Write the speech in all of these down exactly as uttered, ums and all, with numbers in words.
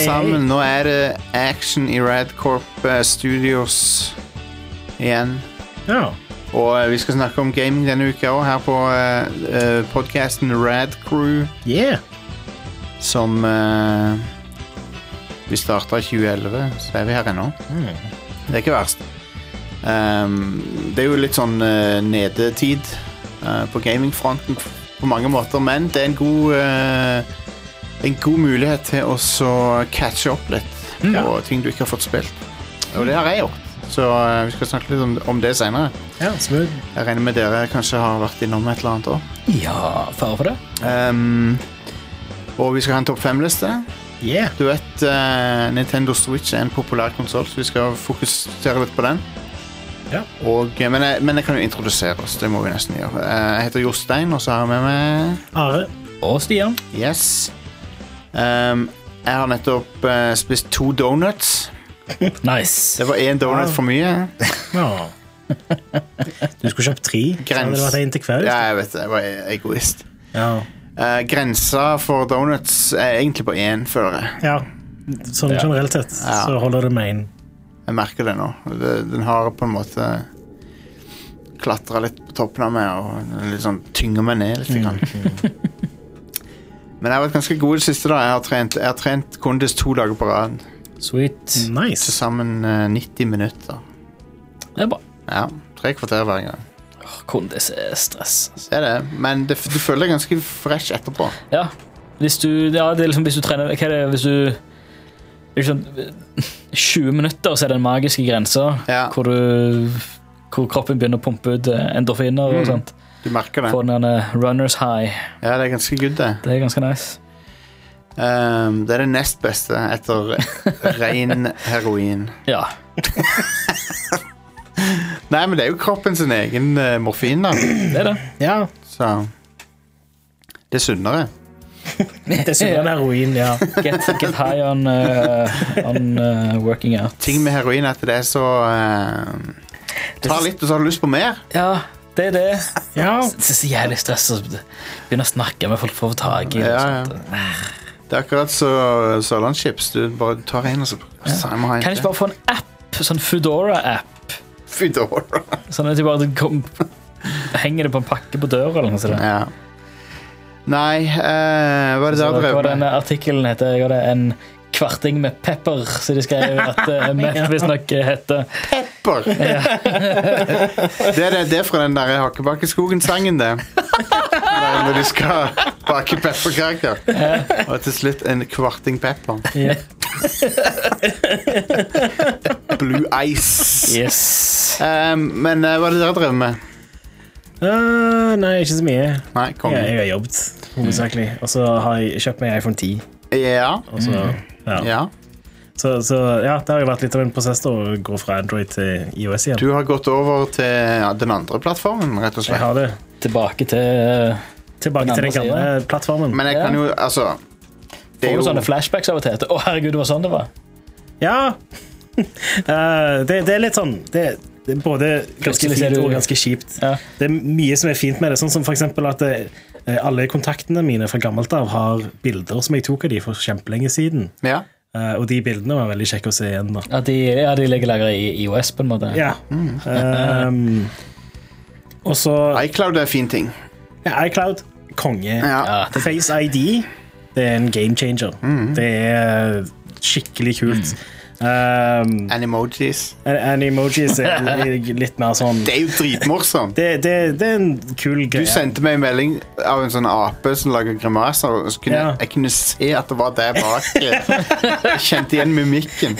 sammen. Nå er det action i Radcorp Studios igjen. Ja. Og vi skal snakke om gaming denne uka også, her på uh, podcasten Rad Crew. Yeah. Som uh, vi startet i tjue elleve, så er vi her ennå. Mm. Det er ikke verst. Um, det er jo litt sånn uh, nedetid uh, på gamingfronten på mange måter, men det er en god, uh, en god mulighet til å så catche opp litt mm. på ting du ikke har fått spilt. Og det har jeg gjort. Så uh, vi skal snakke litt om, om det senere. Ja, smooth. Jeg regner med dere kanskje har vært innom et eller annet også. Ja, fare for det. Um, og vi skal ha en topp fem-liste. Yeah. Du vet, uh, Nintendo Switch er en populær konsol, så vi skal fokusere litt på den. Ja. Og, men, jeg, men jeg kan jo introdusere oss, det må vi nesten gjøre. Jeg heter Jostein, og så har jeg med meg... Are. Og Stian. Yes. Um, jeg har nettopp uh, spist to donuts. Nice. Det var en donut ja. for mye. Ja. Du skulle kjøpt tre, Grens. så hadde det vært en til hver. Ja, jeg vet det, jeg var egoist. Ja. Uh, grensa for donuts er egentlig på en, føler jeg. Ja, sånn ja. generelt sett, ja. så holder det med en. Jeg merker det nå. Det, den har på en måte klatret litt på toppen av meg, og litt sånn tynger meg ned litt. Mm. Men jeg har vært ganske god det siste da. Jeg har trent, jeg har trent kondis to dager på rad. Sweet. Nice. Til sammen uh, nitti minutter. Det er bra. Ja, tre kvarter hver gang. Oh, kondis er stress. Altså. Det er det, men det, du føler deg ganske fresh etterpå. Ja, hvis du, ja, det er liksom hvis du trener, hva er det, hvis du liksom, tjue minutter så er det den magiske grenser, ja. hvor, du, hvor kroppen begynner å pumpe ut endorfiner og mm. sånt. Du merker det. Få den runners high. Ja, det er ganske good det. Det er ganske nice. Um, det er det nest beste etter ren heroin. Ja. Nei, men det er jo kroppen sin egen uh, morfin da. Det er det. Ja. Så det er sunnere. Det er sunnere enn heroin, ja. Get, get high on, uh, on uh, working out. Ting med heroin er at det er så uh, tar litt, og så har du lyst på mer. Ja, det er det. Ja. Det er så jævlig stress å begynne å snakke med folk for å få tag i. Ja, ja. Det er akkurat så Sørlandschips. Du bare tar en og så ja. Kan jeg ikke bare få en app, sånn Foodora-app? Foodora. Sånn at de bare kom, henger det på en pakke på døra eller noe sånt. Ja. Nei, uh, hva er det der drev med? Hva denne artikkelen heter? Jeg har det en kvarting med pepper, så de skrev at uh, meth hvis nok heter Pepper? Ja. det, er det, det er fra den der Hakkebakkeskogen-sangen det. Når de skal bake pepperkaker. Ja. Og til slutt en kvarting pepper. Ja. Blue ice. Yes. Um, men uh, hva er det der drev med? Uh, nei, ikke så mye. Nei, kom. Jeg, jeg har jobbet, hovedsakelig. Og så har jeg kjøpt meg iPhone ti. Ja. Og så, ja. ja. Så, så ja, det har jo vært litt av en prosess da, å gå fra Android til iOS igjen. Du har gått over til ja, den andre plattformen, rett og slett. Jeg har det. Tilbake til Tilbake den til den gamle siden. Plattformen. Men jeg kan jo, altså det er jo sånne flashbacks av og til. Å, herregud, det var sånn det var. Ja. uh, det, det er litt sånn det, det er både ganske fint og ganske kjipt. Ja. Det er mye som er fint med det, sånn som for eksempel at det, alle kontaktene mine fra gammelt av har bilder som jeg tok av de for kjempelenge siden. Ja. Uh, og de bildene var veldig kjekke å se igjen da. Ja, de, ja, de ligger lagret i iOS på en måte. Ja. Mm. Um, og så iCloud er en fin ting. Ja, iCloud, konge. Ja. Ja, Face I D, det er en game changer. Mm. Det er skikkelig kult. Mm. Um, Animojis. Animojis er litt mer sånn. Det er jo dritmorsomt. det, det, det er en kul greie. Du sendte meg en melding av en sånn ape som lager grimaser, og så kunne ja. jeg, jeg kunne se at det var der bak. Jeg kjente igjen mimikken.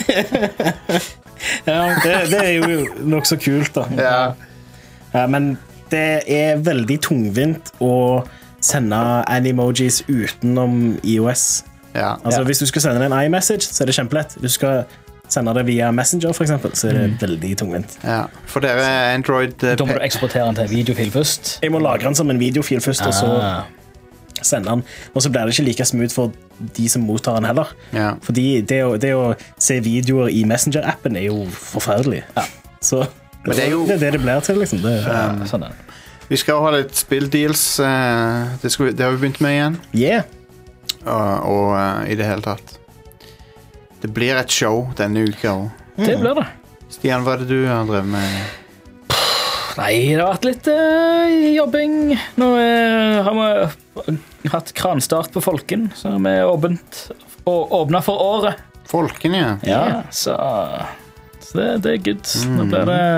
Ja, det, det er jo nok så kult da. Ja. Ja, men det er veldig tungvint å sende Animojis utenom iOS. Ja. Altså ja. Hvis du skal sende en iMessage, så er det kjempelett. Hvis du skal sende det via Messenger for eksempel, så er det mm. veldig tungvint. Ja, for dere er Android... Uh, da må du eksportere den til en videofil først. Jeg må lagre den som en videofil først, ah. og så sende den. Og så blir det ikke like smooth for de som mottar den heller. Ja. Fordi det å, det å se videoer i Messenger-appen er jo forferdelig. Ja. Så men det er jo... det er det det blir til, liksom. Det, um, sånn er. Vi skal ha litt spilldeals. Uh, det, skal vi, det har vi begynt med igjen. Yeah. Og, og uh, i det hele tatt. det blir et show denne uka også. Mm. Det blir det. Stian, hva er det du har drevet med? Nei, det har vært litt uh, jobbing. Nå uh, har vi hatt kranstart på Folken, så vi er åpent og åpnet for året. Folken, ja. Ja, så, så det, det er good. Mm. Nå blir det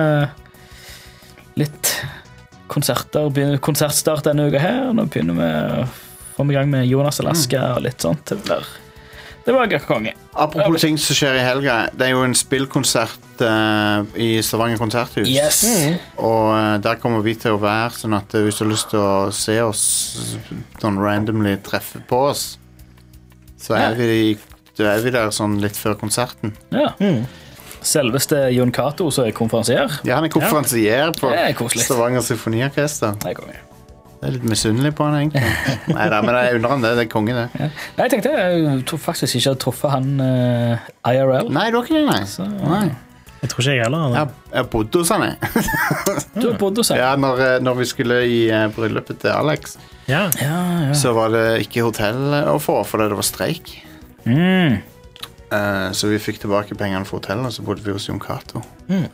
litt konserter, konsertstart denne uka her. Nå begynner vi å få i gang med Jonas Alaska og litt sånt. Det blir, det var konge. Apropos ting som skjer i helga, det er jo en spillkonsert uh, i Stavanger konserthus. Yes. Mm. Og uh, der kommer vi til å være, sånn at uh, hvis du har lyst til å se oss sånn randomly treffe på oss, så er, ja. vi, så er vi der sånn litt før konserten. Ja. Mm. Selveste Jon Cato som er konferansier. Ja, han er konferansier ja. på Stavanger Symfoniorkester. Det er konge. Jeg er litt misunnelig på han, egentlig. Nei, da, men jeg undrer han det. Det er konge, det. Ja. Nei, jeg tenkte jeg tror faktisk ikke jeg hadde truffet han uh, I R L. Nei, du har ikke det, nei. Så, nei. Jeg tror ikke jeg heller. Jeg, jeg bodde hos han, jeg. Du har bodd hos han? Ja, når, når vi skulle i uh, bryllupet til Alex, ja. Ja, ja. så var det ikke hotell å få, fordi det var streik. Mm. Uh, så vi fikk tilbake pengene for hotellet, og så bodde vi hos Jon Cato. Mm.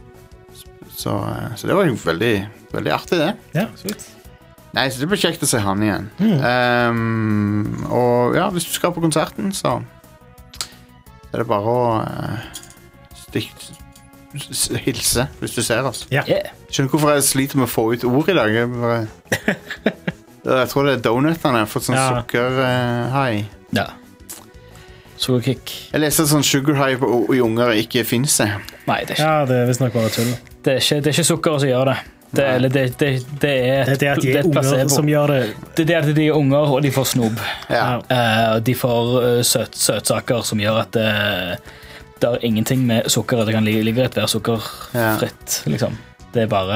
Så, uh, så det var jo veldig, veldig artig, det. Ja, slutt. Nei, så det blir kjekt å se han igjen. Mm. Um, og ja, hvis du skal på konserten, så er det bare å uh, stikk, s hilse hvis du ser oss. Ja. Yeah. Skjønner du hvorfor jeg sliter med å få ut ord i dag? Jeg, bare, jeg tror det er donutene. Jeg har fått sånn ja. sukker-high. Uh, ja. Sukkerkick. Jeg leste sånn sugar-high i unger ikke finnes det. Nei, det er ikke. Ja, det er visst nok bare tull. Det er ikke, det er ikke sukker som gjør det. Det, eller det, det, det er det, det er at de er unger som gjør det. Det er at de er unger, og de får snob. Ja. Uh, de får uh, søt, søtsaker som gjør at det, det er ingenting med sukker. Det kan like rett være sukkerfritt. Ja. Liksom. Det er bare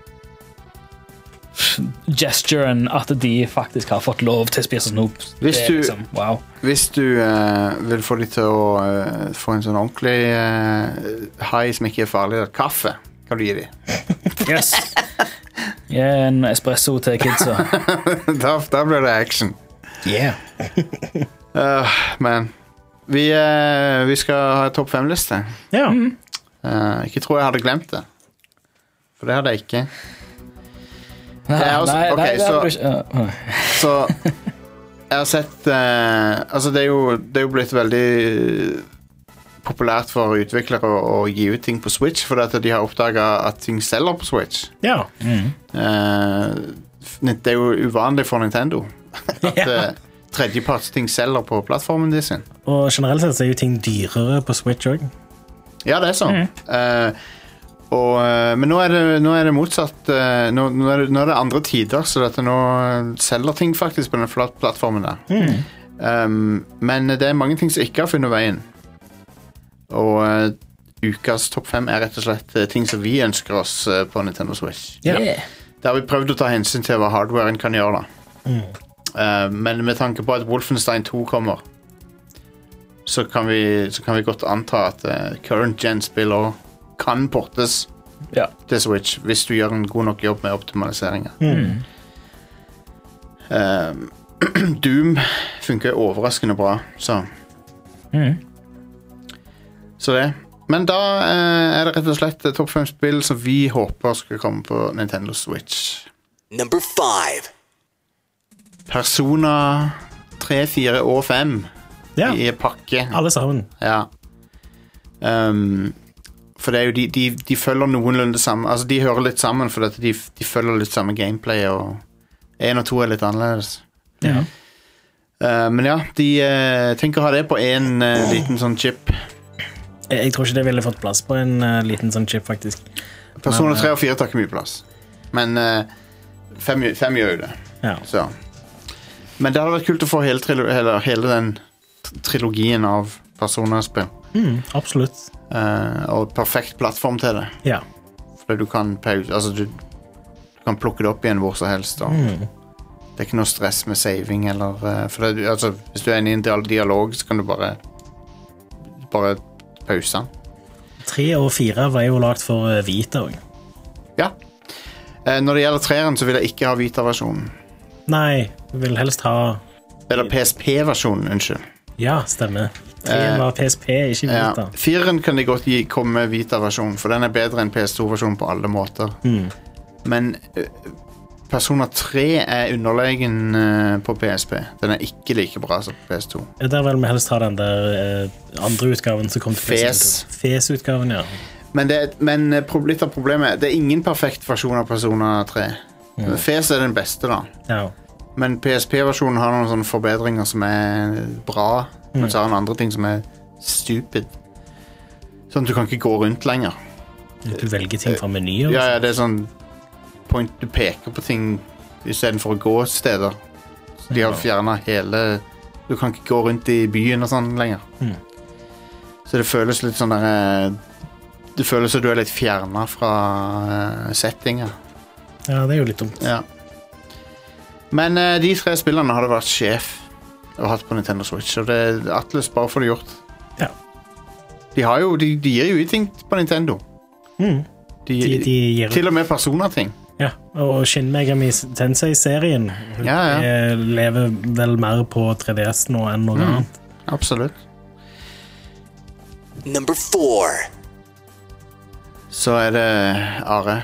gesturen at de faktisk har fått lov til å spise snob. Hvis du, liksom, wow. hvis du uh, vil få de til å uh, få en sånn ordentlig uh, high som ikke er farlig, kaffe kan du gi de. Yes. Gi en espresso til kidsa. da, da blir det action. Yeah. uh, men vi, uh, vi skal ha en topp fem-liste. Ja. Mm. Uh, ikke tror jeg hadde glemt det. For det hadde jeg ikke. Nei, jeg også, nei, okay, nei, så, ikke. så jeg har sett uh, altså det er, jo, det er jo blitt veldig populært for utviklere å, å gi ut ting på Switch, fordi at de har oppdaget at ting selger på Switch. Ja. Mm. Uh, det er jo uvanlig for Nintendo at uh, tredjeparts ting selger på plattformen de sin. Og generelt sett så er jo ting dyrere på Switch også. Ja, det er sånn. Mm. Uh, og, uh, men nå er det, nå er det motsatt. Uh, nå, nå, er det, nå er det andre tider, så dette nå selger ting faktisk på den plattformen der. Mm. Um, men det er mange ting som ikke har funnet veien. Og uh, ukas topp fem er rett og slett uh, ting som vi ønsker oss uh, på Nintendo Switch. Yeah. Der har vi prøvd å ta hensyn til hva hardwaren kan gjøre da. Mm. Uh, men med tanke på at Wolfenstein to kommer, så kan vi, så kan vi godt anta at uh, current gen spiller kan portes ja. til Switch hvis du gjør en god nok jobb med optimaliseringen. Mm. Uh, Doom funker overraskende bra, så mm. Så det. Men da eh, er det rett og slett topp fem spill som vi håper skal komme på Nintendo Switch. Number five. Persona tre, fire og fem ja. i pakke. Alle sammen. Ja. Um, for det er jo de, de, de følger noenlunde sammen. Altså de hører litt sammen, for de, de følger litt samme gameplay, og en og to er litt annerledes. Ja. Uh, men ja, de uh, tenker å ha det på en uh, liten sånn chip. Jeg, jeg tror ikke det ville fått plass på en uh, liten sånn chip, faktisk. Persona tre og fire tar ikke mye plass. Men uh, fem, fem gjør jo det. Ja. Så. Men det hadde vært kult å få hele, trilo hele, hele den trilogien av Persona-spill. Mm, absolutt. Uh, og perfekt plattform til det. Ja. Fordi du kan pause, altså du, du kan plukke det opp igjen hvor som helst. Og mm. det er ikke noe stress med saving, eller, uh, for det, altså, hvis du er inne i en dialog, så kan du bare bare pause. Tre og fire var jo lagt for uh, Vita også. Ja. Uh, når det gjelder treeren, så vil jeg ikke ha Vita-versjonen. Nei, jeg vil helst ha... Eller P S P-versjonen, unnskyld. Ja, stemmer. Treen var P S P, ikke Vita. Ja. Fireren kan de godt gi, komme med Vita-versjon, for den er bedre enn P S to-versjonen på alle måter. Mm. Men uh, Persona tre er underlegen uh, på P S P. Den er ikke like bra som P S to. Der vil vi helst ha den der uh, andre utgaven som kom til Fes. Fes-utgaven, ja. Men, det, men litt av problemet det er ingen perfekt versjon av Persona tre. Mm. Fes er den beste, da. Ja. Men P S P-versjonen har noen sånne forbedringer som er bra, mm. men så har den andre ting som er stupid. Sånn at du kan ikke gå rundt lenger. Du velger ting fra menyer? Ja, ja, det er sånn point, du peker på ting i stedet for å gå steder. Så de har fjernet hele... Du kan ikke gå rundt i byen og sånn lenger. Mm. Så det føles litt sånn der... Det føles som du er litt fjernet fra uh, settinger. Ja, det er jo litt dumt. Ja. Men uh, de tre spillene hadde vært sjef og hatt på Nintendo Switch, og det er Atlus bare for det gjort. Ja. De, har jo, de, de gir jo ut ting på Nintendo. Mm. De, de, de gir... Til og med Persona-ting. Ja, og Shin Megami Tensei-serien ja, ja. lever vel mer på tre D S nå enn noe mm. annet. Absolutt. Number four. Så er det Are.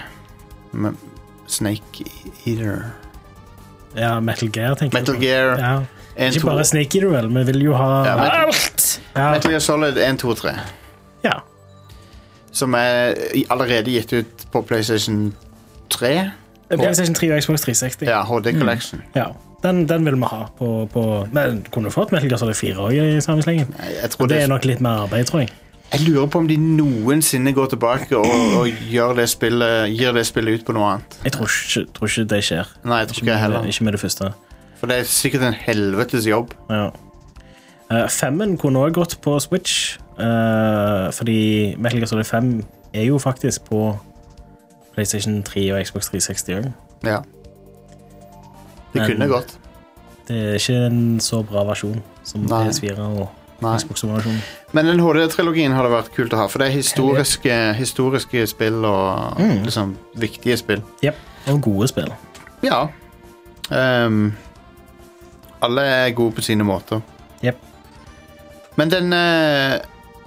Snake Eater. Ja, Metal Gear, tenker Metal jeg på. Gear. Ja. En, Ikke to. bare Snake Eater, vel. Vi vil jo ha ja, Metal, alt! Ja. Metal Gear Solid one, two, three. Ja. Som er allerede gitt ut på PlayStation three. PlayStation three og Xbox three sixty. Ja, H D Collection. Mm. Ja, den, den vil vi ha på... på men kunne du fått Metal Gear Solid four også i samme slengen? Nei, jeg tror det det er nok litt mer arbeid, tror jeg. Jeg lurer på om de noensinne går tilbake og, og gjør det spillet, gir det spillet ut på noe annet. Jeg tror ikke, tror ikke det skjer. Nei, jeg tror ikke, ikke heller. Ikke med det første. For det er sikkert en helvetes jobb. Ja. Uh, femmen kunne også gått på Switch, uh, fordi Metal Gear Solid five er jo faktisk på PlayStation three og Xbox three sixty. Ja. Det Men, kunne gått. Det er ikke en så bra versjon som P S four og Xbox-versjonen. Men den H D-trilogien hadde vært kult å ha, for det er historiske, historiske spill og mm. liksom viktige spill. Yep. Og gode spill. Ja. Um, alle er gode på sine måter. Yep. Men den uh,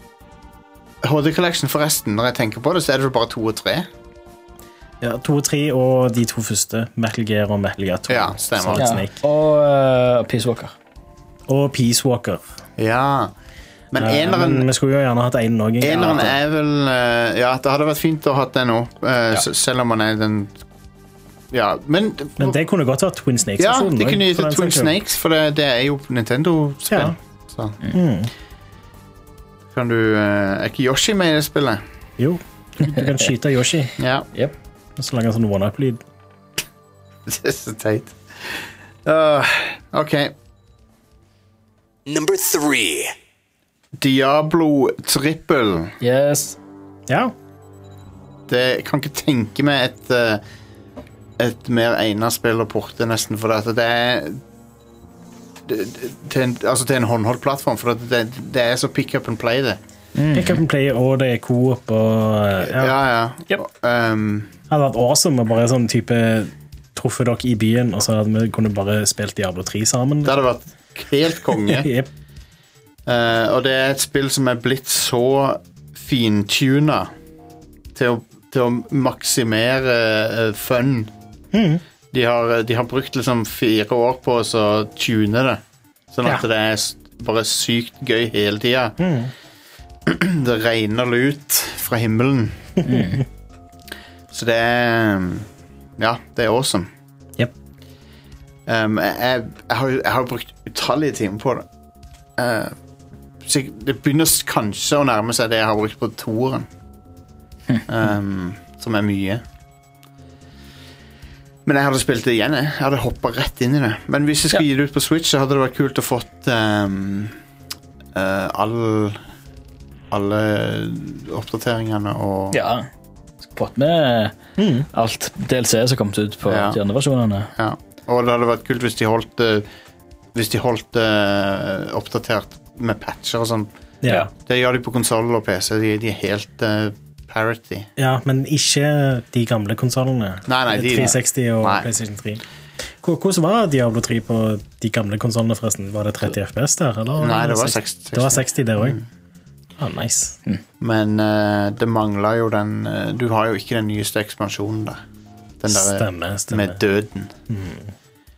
H D-collection forresten, når jeg tenker på det, så er det bare to og tre. Ja, to og tre og de to første, Metal Gear og Metal Gear two. Ja, stemmer. Ja. Og uh, Peace Walker. Og Peace Walker. Ja. Men ja, eneren... Men vi skulle jo gjerne hatt en noen. Eneren er vel... Uh, ja, det hadde vært fint å ha den nå, uh, ja. Selv om man er den... Ja, men... Men det kunne godt vært Twin Snakes. Ja, det kunne gitt Twin Snakes, for det, det er jo Nintendo-spill. Ja. Så. Mm. Kan du... Uh, er ikke Yoshi med i det spillet? Jo, du kan skyte Yoshi. Ja. Yep. Så lager han sånn one-up-lyd. Det er så teit. Uh, ok. Number three. Diablo Triple. Yes. Ja. Det jeg kan ikke tenke meg et uh, et mer egnet spill å porte nesten, for at det er det, til, en, altså til en håndholdt plattform, for det, det er så pick up and play det. Mm. Pick up and play, og det er co-op og ja, ja, ja. Yep. Um, det hadde vært awesome å bare sånn type truffet dere i byen, og så hadde vi kunne bare spilt Diablo three sammen. Det hadde vært helt konge. Yep. uh, og det er et spill som er blitt så fintuna til å, til å maksimere uh, fun. Mm. De, har, de har brukt liksom fire år på å tune det, sånn at ja. Det er bare sykt gøy hele tiden. Mm. Det regner lut fra himmelen. Mm. Så det er ja, det er awesome. Um, jeg, jeg, har, jeg har brukt utallige timer på det. Uh, det begynner kanskje å nærme seg det jeg har brukt på toeren. Um, som er mye. Men jeg hadde spilt det igjen. Jeg hadde hoppet rett inn i det. Men hvis jeg skulle ja. Gi det ut på Switch, så hadde det vært kult å fått um, uh, all, alle oppdateringene og ja, fått med mm. alt D L C som kom ut på ja. De andre versjonene. Ja. Og det hadde vært kult hvis de holdt uh, hvis de holdt uh, oppdatert med patcher og sånn. Ja. Det gjør de på konsol og P C. De, de er helt uh, parity. Ja, men ikke de gamle konsolene. Nei, nei, de, tre seksti og nei. PlayStation three. Hvordan var Diablo tre på de gamle konsolene forresten? Var det tretti F P S der? Eller? Nei, det var seksti. Det var seksti der også. Mm. Ah, nice. Mm. Men uh, det mangler jo den uh, Du har jo ikke den nyeste ekspansjonen der. Den der Stemme, stemme. med døden. Mm.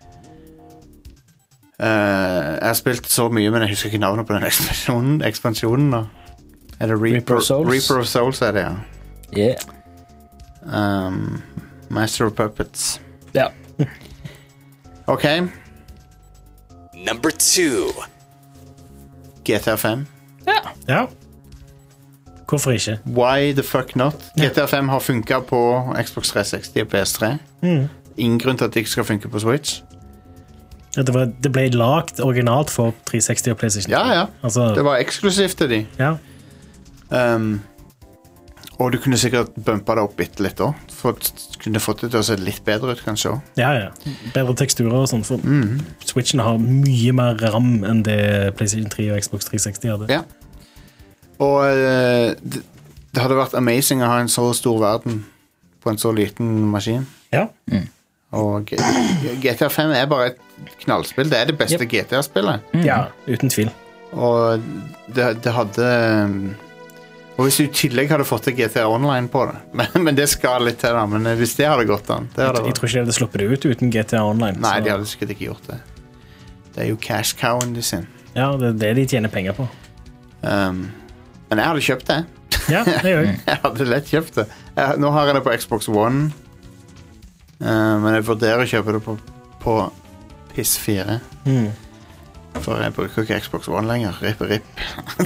Uh, jeg har spilt så mye, men jeg husker ikke navnet på den ekspansjonen. ekspansjonen da. Er det Reaper, Reaper of Souls? Reaper of Souls er det, ja. Yeah. Um, Master of Puppets. Ja. Ok. Number two. G T A fem. Ja. Ja. Hvorfor ikke? Why the fuck not? G T A fem har funket på Xbox tre seksti og P S tre. Mm. Ingen grunn til at det ikke skal funke på Switch. Det, var, det ble lagt originalt for tre seksti og PlayStation. Ja, ja. Altså, Det var eksklusivt til de. ja. Um, og du kunne sikkert bumpa det opp bitte litt også. For kunne fått det til å se litt bedre ut, kanskje. Ja, ja. Bedre teksturer og sånt. For Mm. Switchen har mye mer RAM enn det PlayStation tre og Xbox tre seksti hadde. Ja. Og uh, det, det hadde vært amazing å ha en så stor verden på en så liten maskin. Ja. Og G- G T A fem er bare et knallspill. Det er det beste Yep. G T A-spillet. Ja, uten tvil. Og det, det hadde um, Og hvis du i tillegg hadde fått til G T A Online på det. Men, men det skal litt til, da. Men hvis det hadde gått an det hadde Jeg tror ikke de hadde sluppet det ut uten G T A Online. Nei, så- de hadde sikkert ikke gjort det. Det er jo cash cowen de sin. Ja, det er det de tjener penger på. Um, men jeg hadde kjøpt det. Ja, det gjør jeg. Jeg hadde lett kjøpt det. Jeg, nå har jeg det på Xbox One. Uh, men jeg vurderer å kjøpe det på, på P S fire. Mm. For jeg bruker ikke Xbox One lenger. Rip, rip.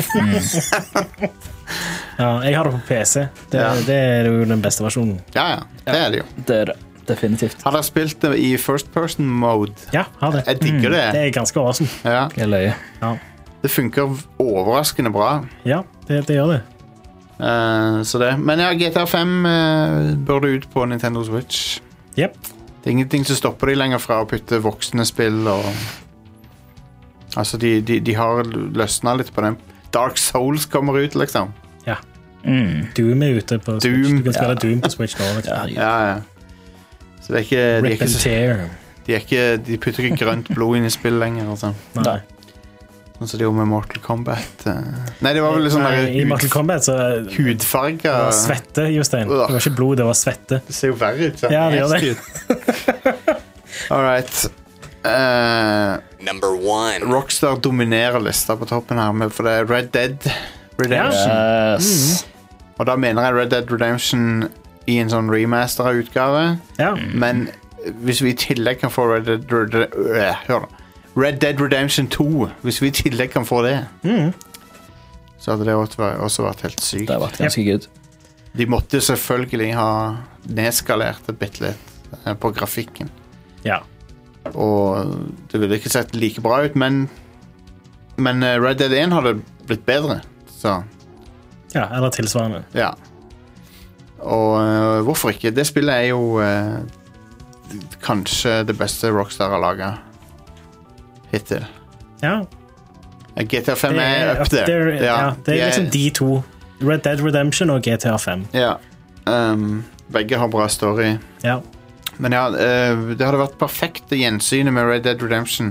Ja, jeg har det på P C. Det, Ja. det er jo den beste versjonen. Ja, ja. Det er det jo. Det er det. Definitivt. Har dere spilt det i first person mode? Ja, har det. Jeg digger det. Det er ganske awesome. Ja, Jeg løyer. Ja, det funker overraskende bra. ja det, det gjør det. Uh, så det. Men ja, G T A fem uh, burde ut på Nintendo Switch. Jep. Det er ingenting som stopper de lenger fra å putte voksne spill og Altså, de, de, de har løsna litt på den. Dark Souls kommer ut, liksom. Ja. Mm. Doom er ute på Switch. Doom. Du kan spille Ja. Doom på Switch nå. Liksom. Ja, Ja, ja. Så det er ikke De, er Rip ikke, and så- tear. de, er ikke, de putter ikke grønt blod inn i spill lenger. Altså. Nei. Sånn som de gjorde med Mortal Kombat. uh. Nei, det var vel litt sånn Nei, der I Mortal Kombat så det hudfarga var svette, Jostein. Det var ikke blod, det var svette. Det ser jo verre ut. sant? Ja, det gjør det. Nasty ut. All right. Uh, Number one. Rockstar dominerer lista på toppen her, med, for det er Red Dead Redemption. Yes. Og da mener jeg Red Dead Redemption i en sånn remastera utgave. Ja. Men hvis vi i tillegg kan få Red Dead, Red, øh, hør da. Red Dead Redemption to, hvis vi i tillegg kan få det, Mm. så hadde det også vært, også vært helt sykt. Det har vært ganske good. De måtte selvfølgelig ha nedskalert det bitte litt eh, på grafikken. Ja. Og det ville ikke sett like bra ut, men Men eh, Red Dead one hadde blitt bedre. Så ja, eller tilsvarende. ja. Og eh, hvorfor ikke? Det spillet er jo eh, kanskje det beste Rockstar har laget hittil. Ja, Eh, G T A fem er up there. Ja, det de er liksom de to. Red Dead Redemption og G T A fem. Ja. Um, begge har bra story. Ja. Men ja, eh, det hadde vært perfekte gjensynet med Red Dead Redemption.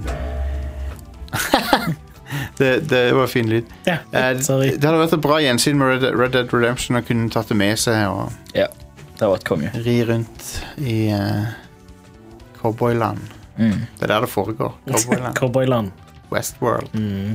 det, det var fin lyd. Ja, Eh, sorry. det hadde vært et bra gjensyn med Red, Red Dead Redemption og kunne tatt det med seg og Ja, det har vært konge. ri rundt i uh, cowboyland. Mm. Det er der det foregår. Cowboyland. Cowboyland. Westworld. Mm.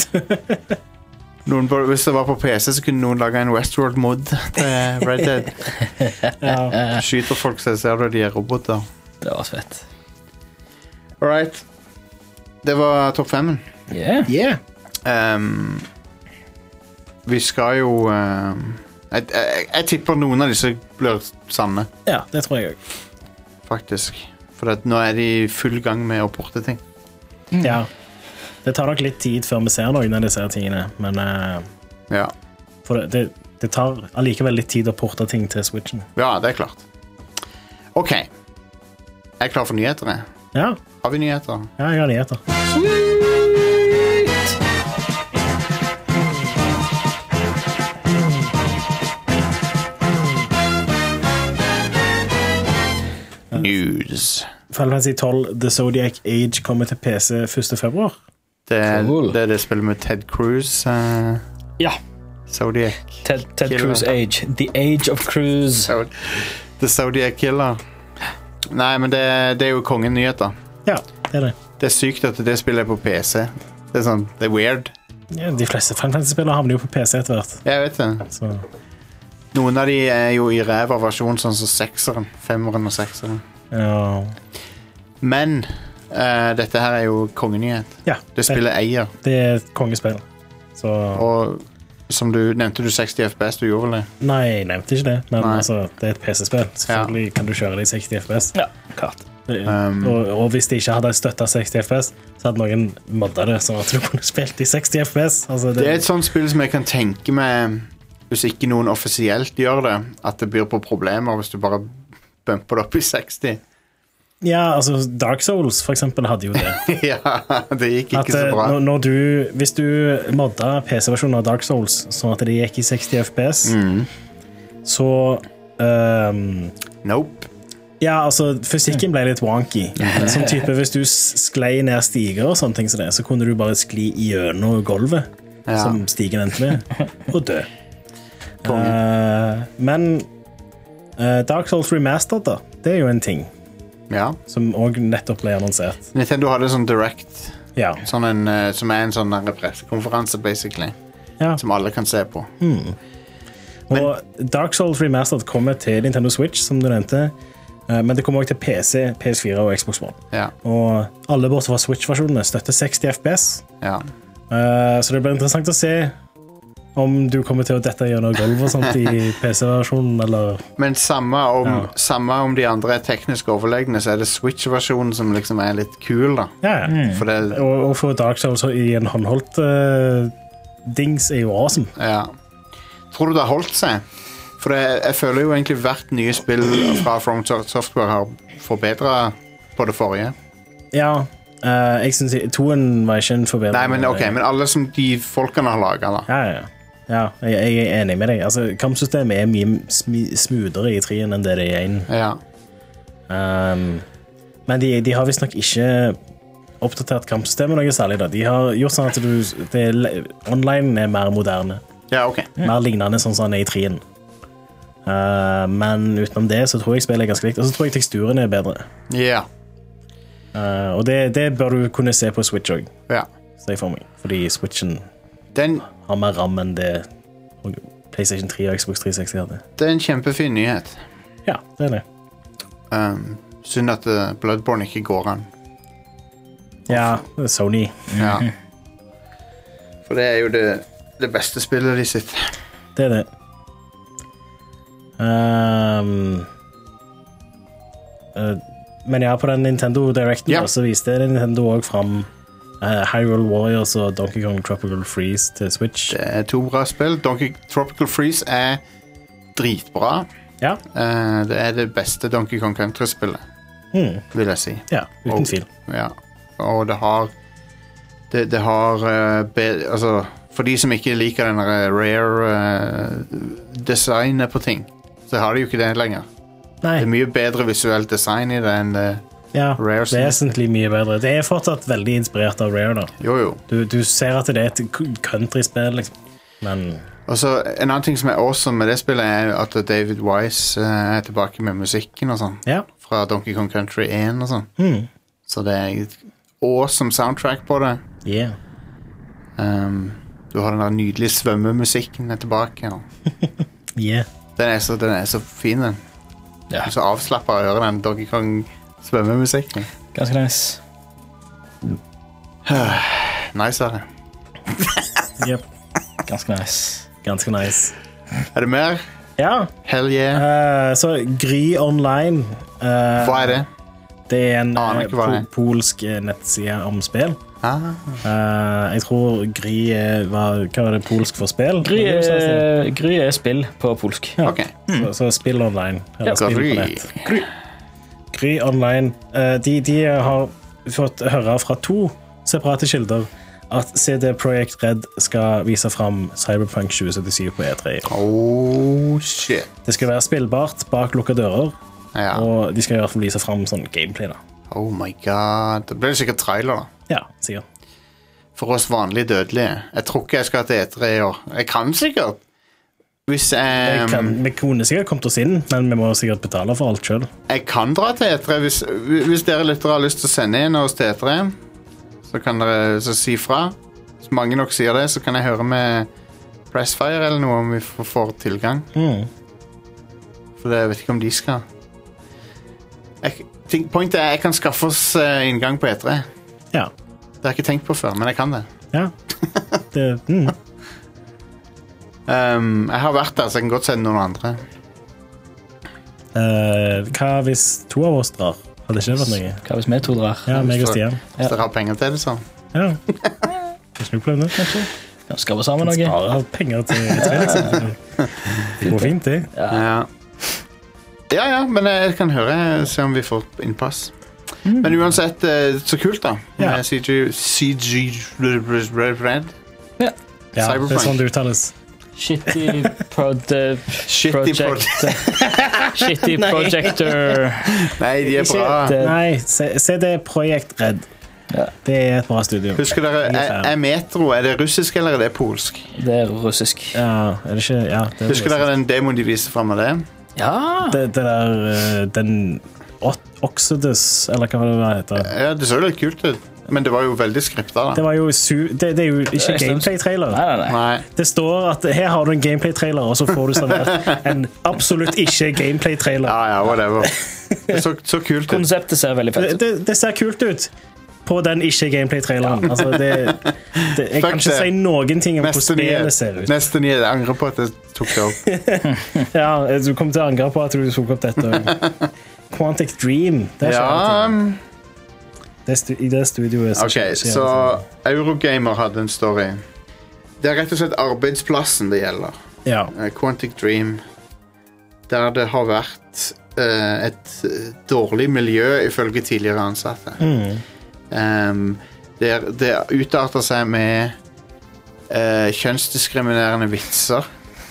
Noen, på- hvis det var på P C, så kunne noen lage en Westworld-mod til Red Dead. Ja. Skyter folk så ser du de er roboter. Det var fett. All right. Det var topp femmen. Yeah. Yeah. Um, vi skal jo um, jeg, jeg, jeg tipper noen av disse blir sanne, Ja, det tror jeg òg. faktisk. For at nå er de i full gang med å porte ting. Ja. Det tar nok litt tid før vi ser noen av disse her tingene, men eh, Ja, for det, det, det tar allikevel litt tid å porte ting til Switchen. ja det er klart. OK. Jeg er klar for nyheter. jeg. Ja, Har vi nyheter? ja jeg har nyheter. News. Final Fantasy tolv The Zodiac Age kommer til P C første februar. Det, Cool. det er det spillet med Ted Cruz. Uh, Ja. Zodiac. Ted, Ted Killer. Cruz Age. The Age of Cruz. So, The Zodiac Killer. Nei, men det, det er jo kongen nyheter. Ja, det er det. Det er sykt at det spillet er på P C. Det er sånn, det er weird. Ja, de fleste Final Fantasy-spillere havner jo på P C etter hvert. Jeg vet det. Så. Noen av de er jo i ræva versjon, sånn som sekseren. Femmeren og sekseren. Ja. Men uh, dette her er jo kongenyhet. Ja, Det spillet eier. det er et kongespill. Så Og som du nevnte, du seksti F P S, du gjorde vel det? nei, jeg nevnte ikke det, men Nei. altså, det er et P C-spill. Selvfølgelig kan du kjøre det i seksti F P S. Ja, klart. Um, og, og hvis de ikke hadde støttet seksti F P S, så hadde noen moddet det sånn at du kunne spilt i seksti F P S. Altså, det, Det er et sånt spill som jeg kan tenke meg, hvis ikke noen offisielt gjør det, at det byr på problemer hvis du bare bumper det opp i seksti. ja, altså Dark Souls for eksempel hadde jo det. Ja, det gikk ikke At, så eh, bra. når, når du, hvis du modda P C-versjonen av Dark Souls sånn at det gikk i seksti F P S, Mm. så um, Nope. ja, altså fysikken ble litt wonky. Sånn type, hvis du s- sklei ned stiger og sånne ting som det, så kunne du bare skli gjennom gulvet, Ja. som stigen endte med, og dø. Eh, men eh, Dark Souls Remastered, da, det er jo en ting Ja. som også nettopp ble annonsert. Nintendo hadde sånn direct, Ja. sånn en, eh, som er en sånn der pressekonferanse, basically, ja. som alle kan se på. Og Dark Souls Remastered kommer til Nintendo Switch, som du nevnte, eh, men det kommer også til P C, P S fire og Xbox One. Ja, Og alle bortsett fra Switch-versjonene støtter seksti F P S, ja. Eh, så det blir interessant å se om du kommer til å dette gjennom gulv og sånt i P C-versjonen, eller... Men samme om, Ja. samme om de andre er teknisk overlegne, så er det Switch-versjonen som liksom er litt kul, da. Ja, ja. For det, Og, og for Dark Souls i en håndholdt eh, dings er jo awesome. ja. Tror du det har holdt seg? For det, jeg føler jo egentlig hvert nye spill fra From Software har forbedret på det forrige. Ja, eh, jeg synes toen var ikke en forbedring. Nei, men ok, men alle som de folkene har laget, da. Ja, ja. Ja, jeg, jeg er enig med deg. Altså, kampsystemet er mye smi- smoothere i treen enn det det er i en. Ja, Um, men de, de har visst nok ikke oppdatert kampsystemet noe særlig da. De har gjort sånn at du, det, er- online er mer moderne. ja ok. Mer lignende sånn som han er i treen. Uh, men utenom det så tror jeg spillet er ganske likt. Og så tror jeg teksturen er bedre. Ja, Uh, og det, det bør du kunne se på Switch også, ja. ser jeg for meg. Fordi Switchen Den, har mer ram enn det PlayStation tre og Xbox tre seksti hadde. det er en kjempefin nyhet. Ja, det er det. Um, synd at uh, Bloodborne ikke går an. Ja, det er Sony. Ja. For det er jo det, det beste spillet de sitt. Det er det. Um, uh, men ja, på den Nintendo Directen Ja. så viste Nintendo også fram uh, Hyrule Warriors og Donkey Kong Tropical Freeze til Switch. Det er to bra spill. Donkey Tropical Freeze er dritbra. Ja, Uh, det er det beste Donkey Kong Country-spillet, mm. vil jeg si. ja uten Og- tvil. Ja. Og det har Det, det har uh, be, altså, for de som ikke liker den der rare uh, designet på ting, så har de jo ikke det lenger. Nei, Det er mye bedre visuelt design i det enn det. ja, Rare som- vesentlig mye bedre. Det er fortsatt veldig inspirert av Rare da. Jo, jo. Du, du ser at det er et countryspill, liksom. Men Og så En annen ting som er awesome med det spillet, er at David Wise uh, er tilbake med musikken og sånn. ja. Fra Donkey Kong Country én og sånn. Mm. Så det er et awesome soundtrack på det. Yeah. Um, du har den der nydelige svømmemusikken er tilbake. Og Yeah. den, er så, den er så fin, den. Ja. Du er så avslappet å høre den Donkey Kong svømmemusikken. Ganske nice. Nice er det. Yep. Ganske nice. Ganske nice. Er det mer? Ja, Hell yeah. eh, så Gry Online eh, Hva er det? Det er en Aner eh, ikke hva det er. po polsk eh, nettside om spill. Ah, Eh, jeg tror Gry eh, var, hva var det polsk for spill? Gry Var det du sa, Stine? er, Gry er spill på polsk. Ja. ok. Så, så spill online. Eller Ja, spill på Gry. nett. Gry, Gry Online. Eh, de, de har fått høre fra to separate kilder at C D Projekt Red skal vise fram Cyberpunk tjue syttisju på E tre. Oh, shit. Det skal være spillbart bak lukka dører, Ja. og de skal i hvert fall vise fram sånn gameplay. Da. Oh my god. Da blir det sikkert trailer, da. Ja, sikkert. For oss vanlige dødelige. Jeg tror ikke jeg skal til E tre i år. Jeg kan sikkert. Hvis jeg, jeg kan, vi kunne sikkert kommet oss inn, men vi må sikkert betale for alt selv. Jeg kan dra til E tre. Hvis, hvis dere lyttere har lyst til å sende inn oss til E tre, så kan dere så si fra. Hvis mange nok sier det, så kan jeg høre med Pressfire eller noe om vi får tilgang. Mm. For det, jeg vet ikke om de skal. Jeg, pointet er jeg kan skaffe oss inngang på E tre. Ja. Det har jeg ikke tenkt på før, men jeg kan det. Ja. det mm. um, jeg har vært der, så jeg kan godt sende noen andre. Uh, hva hvis to av oss drar? Hadde ikke det vært noe? Hva hvis vi to drar? Ja, meg og Stian. Hvis ja. dere har penger til det, så. Ja. Ikke noe problem, kanskje. Ja, skal vi sammen noe? Skal ha penger til E tre, liksom. Det går fint, det. Ja. Ja. ja, ja, men jeg kan høre, se om vi får innpass. Mm. Men uansett, så kult da. Ja. Med C G... C G... Red? Ja, ja det er sånn det uttales. Shitty prod... Shitty project... Shitty projector... Nei, de er bra. Nei, se, se det er Projekt Red. Ja. Det er et bra studio. Husker dere, er, er Metro, er det russisk eller er det polsk? Det er russisk. Ja, er det ikke... Ja, det er Husker dere den demoen de viste frem av det? Ja! Det, det der... Den... Oxidus, eller hva det heter. Ja, det så litt kult ut. Men det var jo veldig skriptet da. Det, var jo su det, det er jo ikke gameplay-trailer. Nei, nei, nei. Det står at her har du en gameplay-trailer, og så får du servert en absolutt ikke gameplay-trailer. Ja, ja, whatever. Det så, så kult ut. Konseptet ser veldig fett ut. Det, det, det ser kult ut på den ikke gameplay-traileren. Altså, det, det, jeg kan ikke si noen ting om hvordan spillet ser ut. Neste nye, jeg angrer på at jeg tok det opp. Ja, du kommer til å angre på at du tok opp dette. Quantic Dream. Det ja. Det I det studioet. Ok, så Eurogamer hadde en story. Det er rett og slett arbeidsplassen det gjelder. Ja. Quantic Dream. Der det har vært uh, et dårlig miljø ifølge tidligere ansatte. Mm. Um, det, det utarter seg med uh, kjønnsdiskriminerende vitser.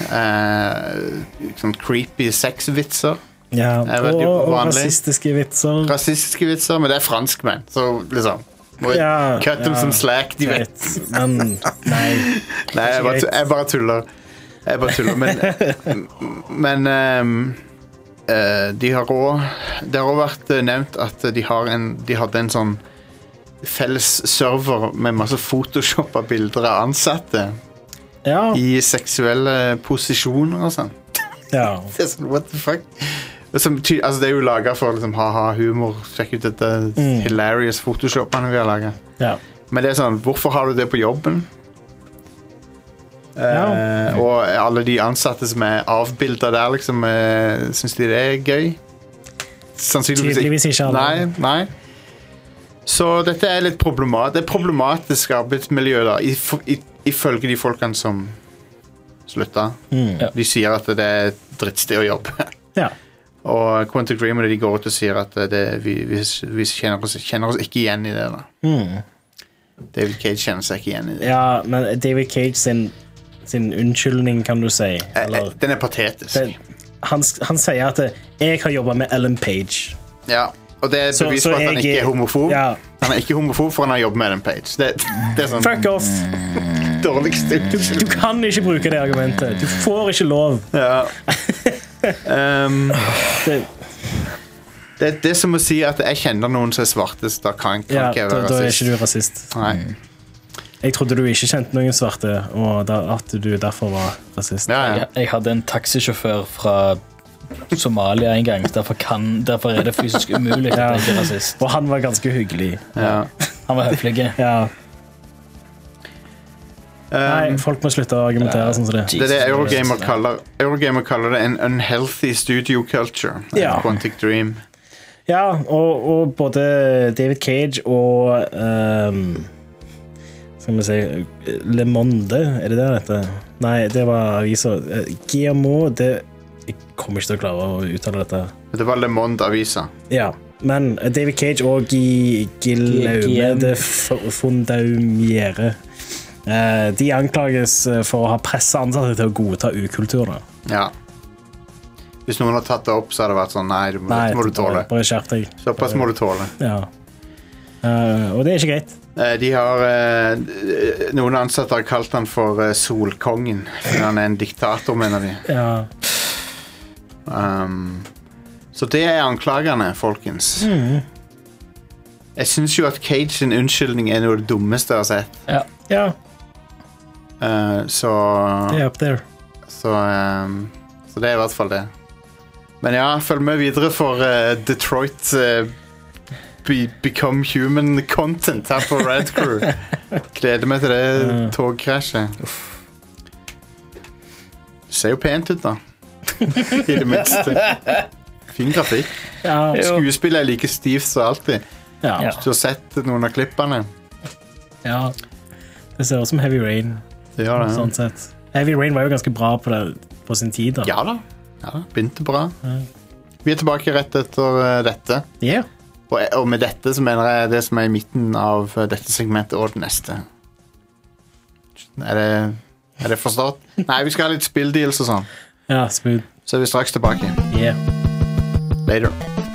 Uh, sånn creepy sexvitser. Ja, og, og rasistiske vitser. Rasistiske vitser, men det er franskmenn. Så liksom ja, cut them ja, some slack, de vet. Men nei. Nei, jeg bare, jeg bare tuller. Jeg bare tuller, men Men um, uh, de har også det har også vært nevnt at de, har en, de hadde en sånn felles server med masse photoshoppa bilder av ansatte ja. I seksuelle posisjoner og sånn. Ja. Det er sånn, what the fuck? Som, altså det er jo laget for liksom, haha, humor. Sjekk ut dette mm. hilarious photoshopene vi har laget. Ja. Men det er sånn, hvorfor har du det på jobben? Ja. Uh, og alle de ansatte som er avbildet der, liksom, uh, synes de det er gøy? Sannsynligvis ikke alle. Nei, nei. Så dette er litt problematisk. Det er problematisk arbeidsmiljø da, ifølge de folkene som slutta. Mm. De sier at det er et drittsted å jobbe. Ja. Og Quantic Dream de går ut og sier at det, vi, vi, vi kjenner, oss, kjenner oss ikke igjen i det. Da. Mm. David Cage kjenner seg ikke igjen i det. Ja, men David Cage sin, sin unnskyldning, kan du si. Eller, Den er patetisk. Det, han, han sier at jeg har jobbet med Ellen Page. Ja, og det er et bevis på at han ikke er homofob. Ja. Han er ikke homofob, for han har jobbet med Ellen Page. Det, det er sånn fuck off! Dårligste. Du, du kan ikke bruke det argumentet. Du får ikke lov. Ja. Um, det, det, det er som å si at jeg kjenner noen som er svartest. Da kan, kan ja, ikke jeg være da, da er rasist. ikke du rasist. Nei. Jeg trodde du ikke kjente noen svarte, og da, at du derfor var rasist. Ja, ja. Jeg, jeg hadde en taxisjåfør fra Somalia en gang. Derfor, kan, derfor er det fysisk umulig at jeg ikke er rasist. Og han var ganske hyggelig. Ja. Han var høflig. Ja. Um, Nei, folk må slutte å argumentere sånn som det. Det er det Eurogamer kaller, Eurogamer kaller det en unhealthy studio culture. Ja. Quantic Dream. Ja, og, og både David Cage og um, skal vi si Le Monde, er det det dette? Nei, det var aviser. G M O, det jeg kommer ikke til å klare å uttale dette. Det var Le Monde avisa. Ja, men David Cage og Guillaume de Fondaumiere Uh, de anklages for å ha presset ansatte til å godta ukultur. Da. Ja. Hvis noen har tatt det opp, så har det vært sånn, nei, du må, nei, må du tåle. Bare skjerp deg. Såpass må du tåle. Ja. Uh, og det er ikke greit. Uh, de har, uh, noen ansatte har kalt han for uh, Solkongen, for han er en diktator, mener de. Ja. Um, så det er anklagerne, folkens. Mm. Jeg synes jo at Cage sin unnskyldning er noe av det dummeste jeg har sett. Ja. Ja. Uh, så... Det er up there. Så, um, så det er i hvert fall det. Men ja, følg med videre for uh, Detroit uh, be Become Human content her på Red Crew. Gleder meg til det togkrasjet. Ser jo pent ut da. I det minste. Fin grafikk. Ja. Skuespillet er like stivt som alltid. Ja. Du har sett noen av klippene. Ja. Det ser ut som Heavy Rain. Det gjør det. Sånn sett. Heavy Rain var jo ganske bra på, det, på sin tid da. Ja da. Ja da. Begynte bra. Ja. Vi er tilbake rett etter uh, dette. Ja. Yeah. Og, og med dette så mener jeg det som er i midten av uh, dette segmentet og det neste. Er det, er det forstått? Nei, vi skal ha litt spilldeals og sånn. Ja, smooth. Så er vi straks tilbake. Ja. Yeah. Later.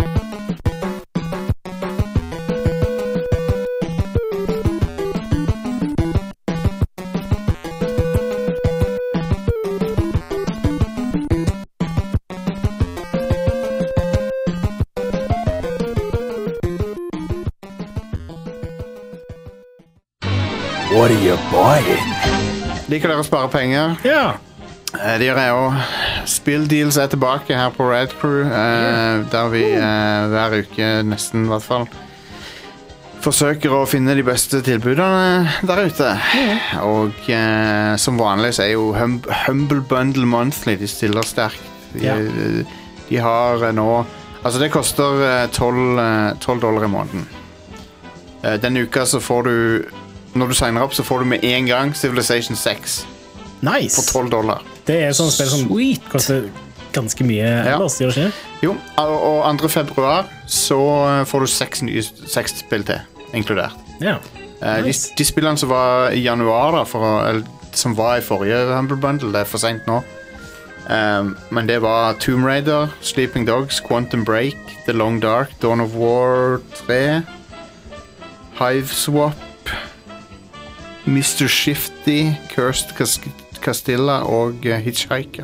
What are you buying? Liker dere å spare penger? Ja. Det gjør jeg også. Spilldeals er tilbake her på Red Crew, eh, der vi eh, hver uke nesten i hvert fall forsøker å finne de beste tilbudene der ute. Og eh, som vanlig så er jo hum Humble Bundle Monthly, de stiller sterkt. De, Ja. de, de har nå, altså det koster eh, tolv dollar i måneden. Eh, denne uka så får du, når du signer opp så får du med en gang Civilization seks Nice. for tolv dollar. Det er sånn spill som Sweet. koster ganske mye ellers, gjør det ikke? Jo, og og andre februar så får du seks nye seks spill til, inkludert. Ja. Eh, Nice. de, de spillene som var i januar da, for, å- eller, som var i forrige Humble Bundle, det er for sent nå. Um, men det var Tomb Raider, Sleeping Dogs, Quantum Break, The Long Dark, Dawn of War tre, Hive Swap, mister Shifty, Cursed Cas Castilla og uh, Hitchhiker.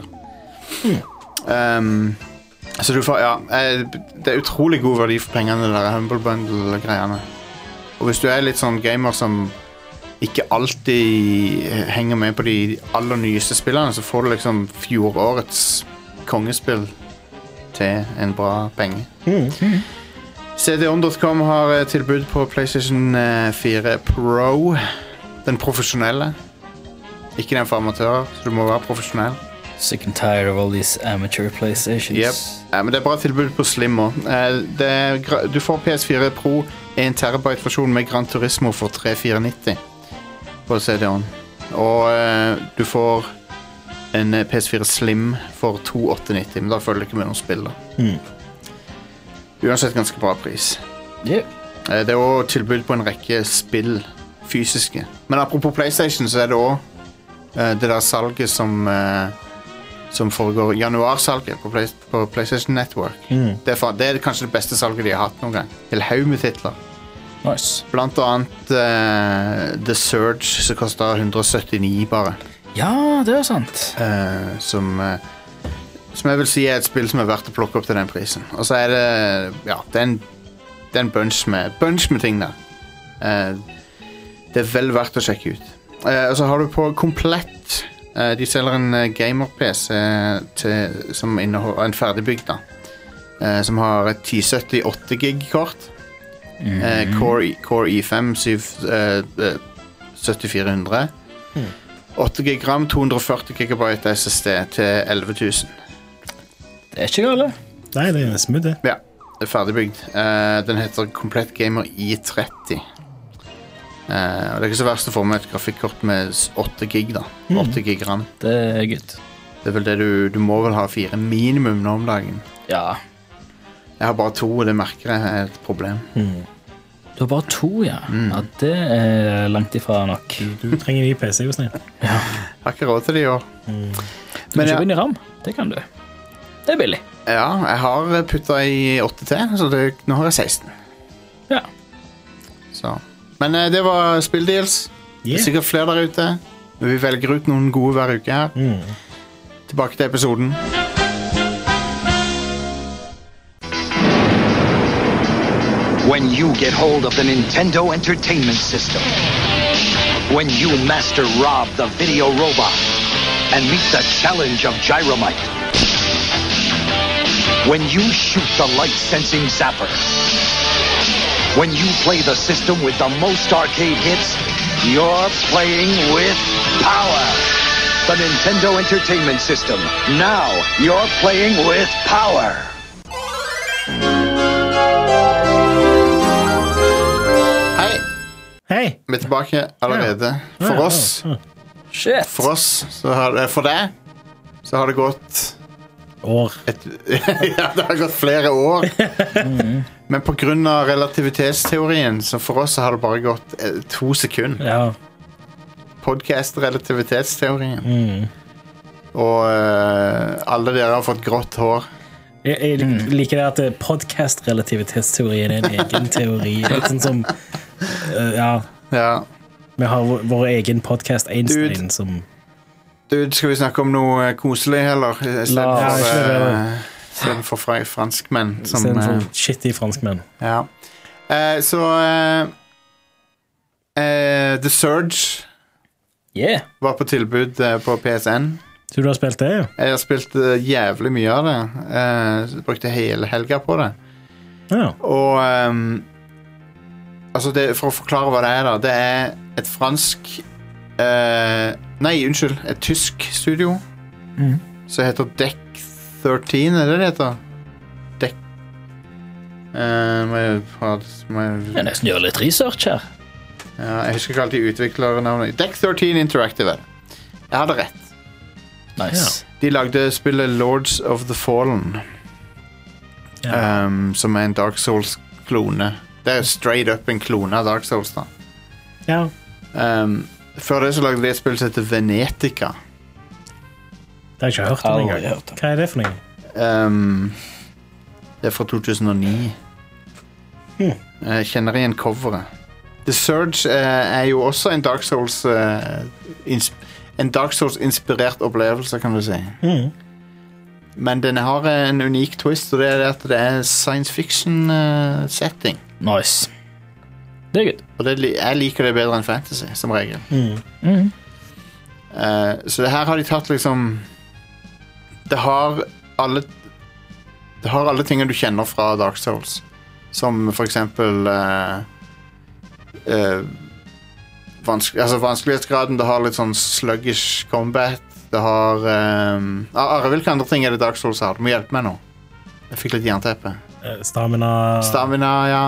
Um, så du får, ja, eh, det er utrolig god verdi for pengene, det der Humble Bundle-greiene. Og hvis du er litt sånn gamer som ikke alltid henger med på de aller nyeste spillene, så får du liksom fjorårets kongespill til en bra penge. Mm. C D on dot com har eh, tilbud på PlayStation eh, fire Pro, den profesjonelle. Ikke den for amatører, så du må være profesjonell. Sick and tired of all these amateur PlayStations. Yep. Ja, men det er bra tilbud på Slim også. Eh, det er, gra- du får P S fire Pro en terabyte versjon med Gran Turismo for tre fire nitti på C D-en. Og eh, du får en eh, P S fire Slim for to åtte nitti, men da følger det ikke med noen spill da. Mm. Uansett ganske bra pris. Yeah. Eh, det er også tilbud på en rekke spill, fysiske. Men apropos PlayStation, så er det også eh, det der salget som, eh, som foregår, januarsalget på, Play, på PlayStation Network. Mm. Det, er, fa- det er kanskje det beste salget de har hatt noen gang. Til haug med titler. Nice. Blant annet eh, The Surge, som koster hundre syttini bare. Ja, det er sant. Eh, som, eh, som jeg vil si er et spill som er verdt å plukke opp til den prisen. Og så er det, ja, det er en, det er en bunch, med, bunch med ting der. Eh, det er vel verdt å sjekke ut. Eh, og så har du på Komplett. Eh, de selger en eh, gamer-P C til, som inneholder en ferdigbygd da. Eh, som har et ti sytti åtte gig-kort. Eh, Core, I- Core i fem syv, eh, eh, syttifire hundre. åtte gig RAM, to hundre og førti gigabyte S S D til elleve tusen. Det er ikke galt. Nei, det er smooth det. Ja, det er ferdigbygd. Eh, den heter Komplett Gamer i tretti. Eh, og det er ikke så verst å få med et grafikkort med s- åtte gig da. åtte gig RAM. Det er good. Det er vel det du, du må vel ha fire minimum nå om dagen. Ja. Jeg har bare to, og det merker jeg er et problem. Du har bare to, ja. Ja, det er langt ifra nok. Du trenger ny P C, jo snill. Jeg har ikke råd til det i år. Du kan Men ja. kjøpe inn i RAM. Det kan du. Det er billig. Ja, jeg har puttet i åtte til, så det, nå har jeg seksten. Ja. Så. Men uh, det var spilldeals. Yeah. Det er sikkert flere der ute. Vi velger ut noen gode hver uke her. Mm. Tilbake til episoden. When you get hold of the Nintendo Entertainment System, when you master Rob the Video Robot and meet the challenge of Gyromite, when you shoot the light-sensing Zapper, when you play the system with the most arcade hits, you're playing with power. The Nintendo Entertainment System. Now you're playing with power. Hei. Hei. Vi er tilbake allerede. For oss. Shit. For oss, så har det, for deg, så har det gått år. Et, ja, det har gått flere år. mm. Men på grunn av relativitetsteorien, så for oss så har det bare gått eh, to sekunder. Ja. Podcast-relativitetsteorien. Mm. Og uh, alle dere har fått grått hår. Jeg, jeg liker det at podcast-relativitetsteorien er en egen teori. Litt sånn som uh, ja. ja. Vi har vår, vår egen podcast Einstein Dude. som Dude, skal vi snakke om noe koselig heller? La, for, uh, Siden for fra franskmenn som, Siden for uh, shitty franskmenn. Ja. Uh, så uh, uh, The Surge yeah. var på tilbud uh, på P S N. Så du har spilt det, ja? Jeg har spilt uh, jævlig mye av det. Uh, brukte hele helga på det. Ja. Og um, altså det, for å forklare hva det er da, det er et fransk uh, nei, unnskyld, et tysk studio mm. som heter Deck tretten, er det det heter? Deck uh, må jeg, må jeg... Jeg nesten gjør litt research her. Ja, jeg husker ikke alltid utviklernavnet. Deck tretten Interactive er det. Jeg hadde rett. Nice. Ja. De lagde spillet Lords of the Fallen, ja. um, som er en Dark Souls-klone. Det er straight up en klone av Dark Souls da. Ja. Um, før det så lagde de et spill som heter Venetica. Det har jeg ikke hørt om en gang. Hva er det for noe? Um, det er fra to tusen og ni. Hmm. Jeg kjenner igjen coveret. The Surge uh, er jo også en Dark Souls uh, en Dark Souls-inspirert opplevelse, kan du si. Mm. Men den har en unik twist, og det er at det er science fiction-setting. Uh, nice. Det er good. Og det, jeg liker det bedre enn fantasy, som regel. Mm. Mm. Uh, så det her har de tatt liksom... Det har alle... Det har alle tingene du kjenner fra Dark Souls. Som for eksempel... Uh, uh, Vanskelig, altså vanskelighetsgraden, det har litt sånn sluggish combat. Det har um, Are, hvilke andre ting er det Dark Souls har? Du må hjelpe meg nå. Jeg fikk litt jernteppe. uh, Stamina. Stamina, ja.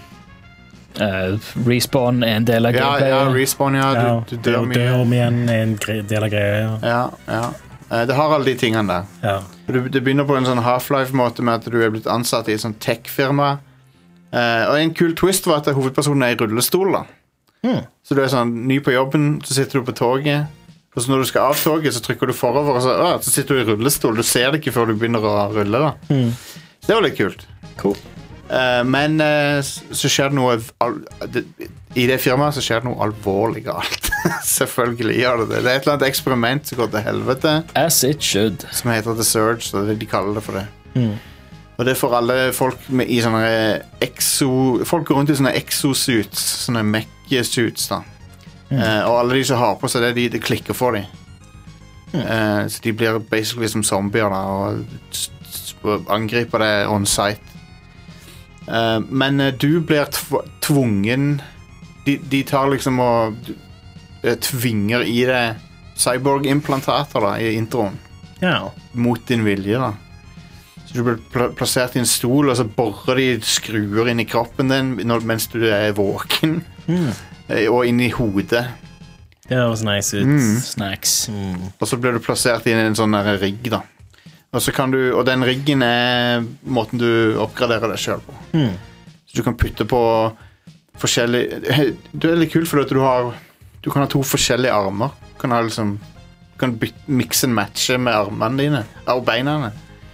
uh, Respawn er en del av ja, gameplay. Ja, respawn, ja. ja Du, du dør mye. Dør om igjen er en del av greia. Ja, ja, ja. Uh, det har alle de tingene der. Ja. Du, det begynner på en sånn Half-Life-måte med at du er blitt ansatt i et sånn tech-firma. Uh, og en kul twist var at hovedpersonen er i rullestol da. Hmm. Så du er sånn ny på jobben, så sitter du på toget, og så når du skal av toget så trykker du forover, og så, å, så sitter du i rullestol. Du ser det ikke før du begynner å rulle da. Hmm. Det var litt kult. Cool. uh, Men uh, så skjer det noe al- det, i det firmaet så skjer det noe alvorlig galt. Selvfølgelig gjør det det. Det er et eller annet eksperiment som går til helvete, As it should. som heter The Surge, så det, de kaller det for det. Hmm. Og det er for alle folk med, i sånne exo... Folk går rundt i sånne exosuits, sånne mech-suits da. Mm. Uh, og alle de som har på seg det, de, de klikker for dem. Mm. Uh, så de blir basically som zombier da, og s- s- angriper deg on site. Uh, men uh, du blir tv- tvungen... De, de tar liksom og uh, tvinger i deg cyborg-implantater da, i introen. Ja. Mot din vilje da. Så du blir pl- plassert i en stol, og så borrer de skruer inn i kroppen din når, mens du er våken. Mm. Og inn i hodet. Det høres nice ut. Mm. Snacks. Mm. Og så blir du plassert inn i en sånn der rigg da. Og, så kan du, og den riggen er måten du oppgraderer deg selv på. Mm. Så du kan putte på forskjellige... Det er litt kult for at du har... Du kan ha to forskjellige armer. Du kan ha liksom... Du kan bytte, mixe and matche med armene dine. Og beinene.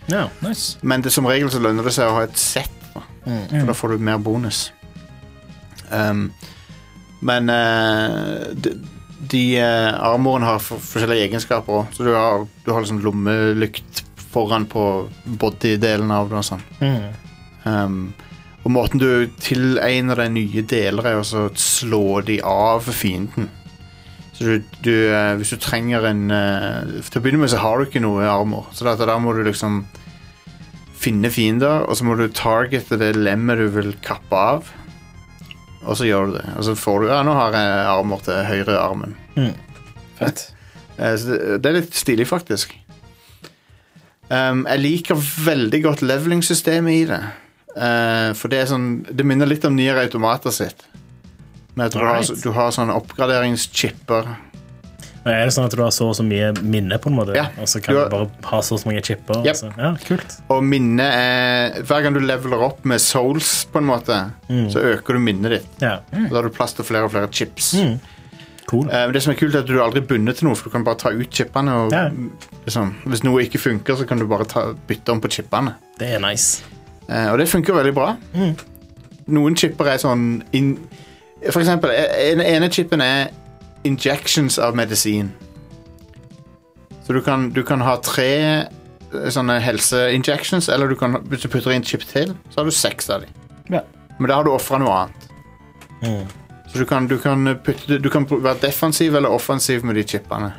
Ja, nice. Men det, som regel så lønner det seg å ha et sett, da. Mm. For da får du mer bonus. Um, men uh, de, de uh, armoren har for, forskjellige egenskaper også. Så du har, du har liksom lommelykt foran på body-delen av det og sånn. Mm. Um, og måten du tilegner deg nye deler er også å slå de av fienden. Så du, du, uh, hvis du trenger en uh, til å begynne med så har du ikke noe armor. Så da, da må du liksom finne fiender, og så må du targete det lemmet du vil kappe av. Og så gjør du det. Og så får du, ja, nå har jeg armor til høyre armen. Mm. Fett. Uh, så det, det er litt stilig faktisk. Um, jeg liker veldig godt leveling-systemet i det. Uh, for det er sånn, det minner litt om Nier Automata sitt. Men at du, har, du har sånne oppgraderingschipper. Men er det sånn at du har så og så mye minne på en måte? Ja. Og så kan du, har... du bare ha så og så mange chipper? Yep. Så. Ja, kult. Og minne er, hver gang du leveler opp med souls på en måte, mm. så øker du minnet ditt. Ja. Mm. Da har du plass til flere og flere chips. Mm. Cool. Uh, det som er kult er at du er aldri bundet til noe, for du kan bare ta ut chippene. Og, ja. liksom, hvis noe ikke funker, så kan du bare ta, bytte om på chippene. Det er nice. Uh, og det funker veldig bra. Mm. Noen chipper er sånn in, for eksempel, en ene chippen er injections av medisin. Så du kan, du kan ha tre sånne helse-injections, eller du kan, hvis du putter inn chip til, så har du seks av dem. Ja. Men da har du offret noe annet. Mm. Så du kan, du, kan putte, du kan være defensiv eller offensiv med de chippene.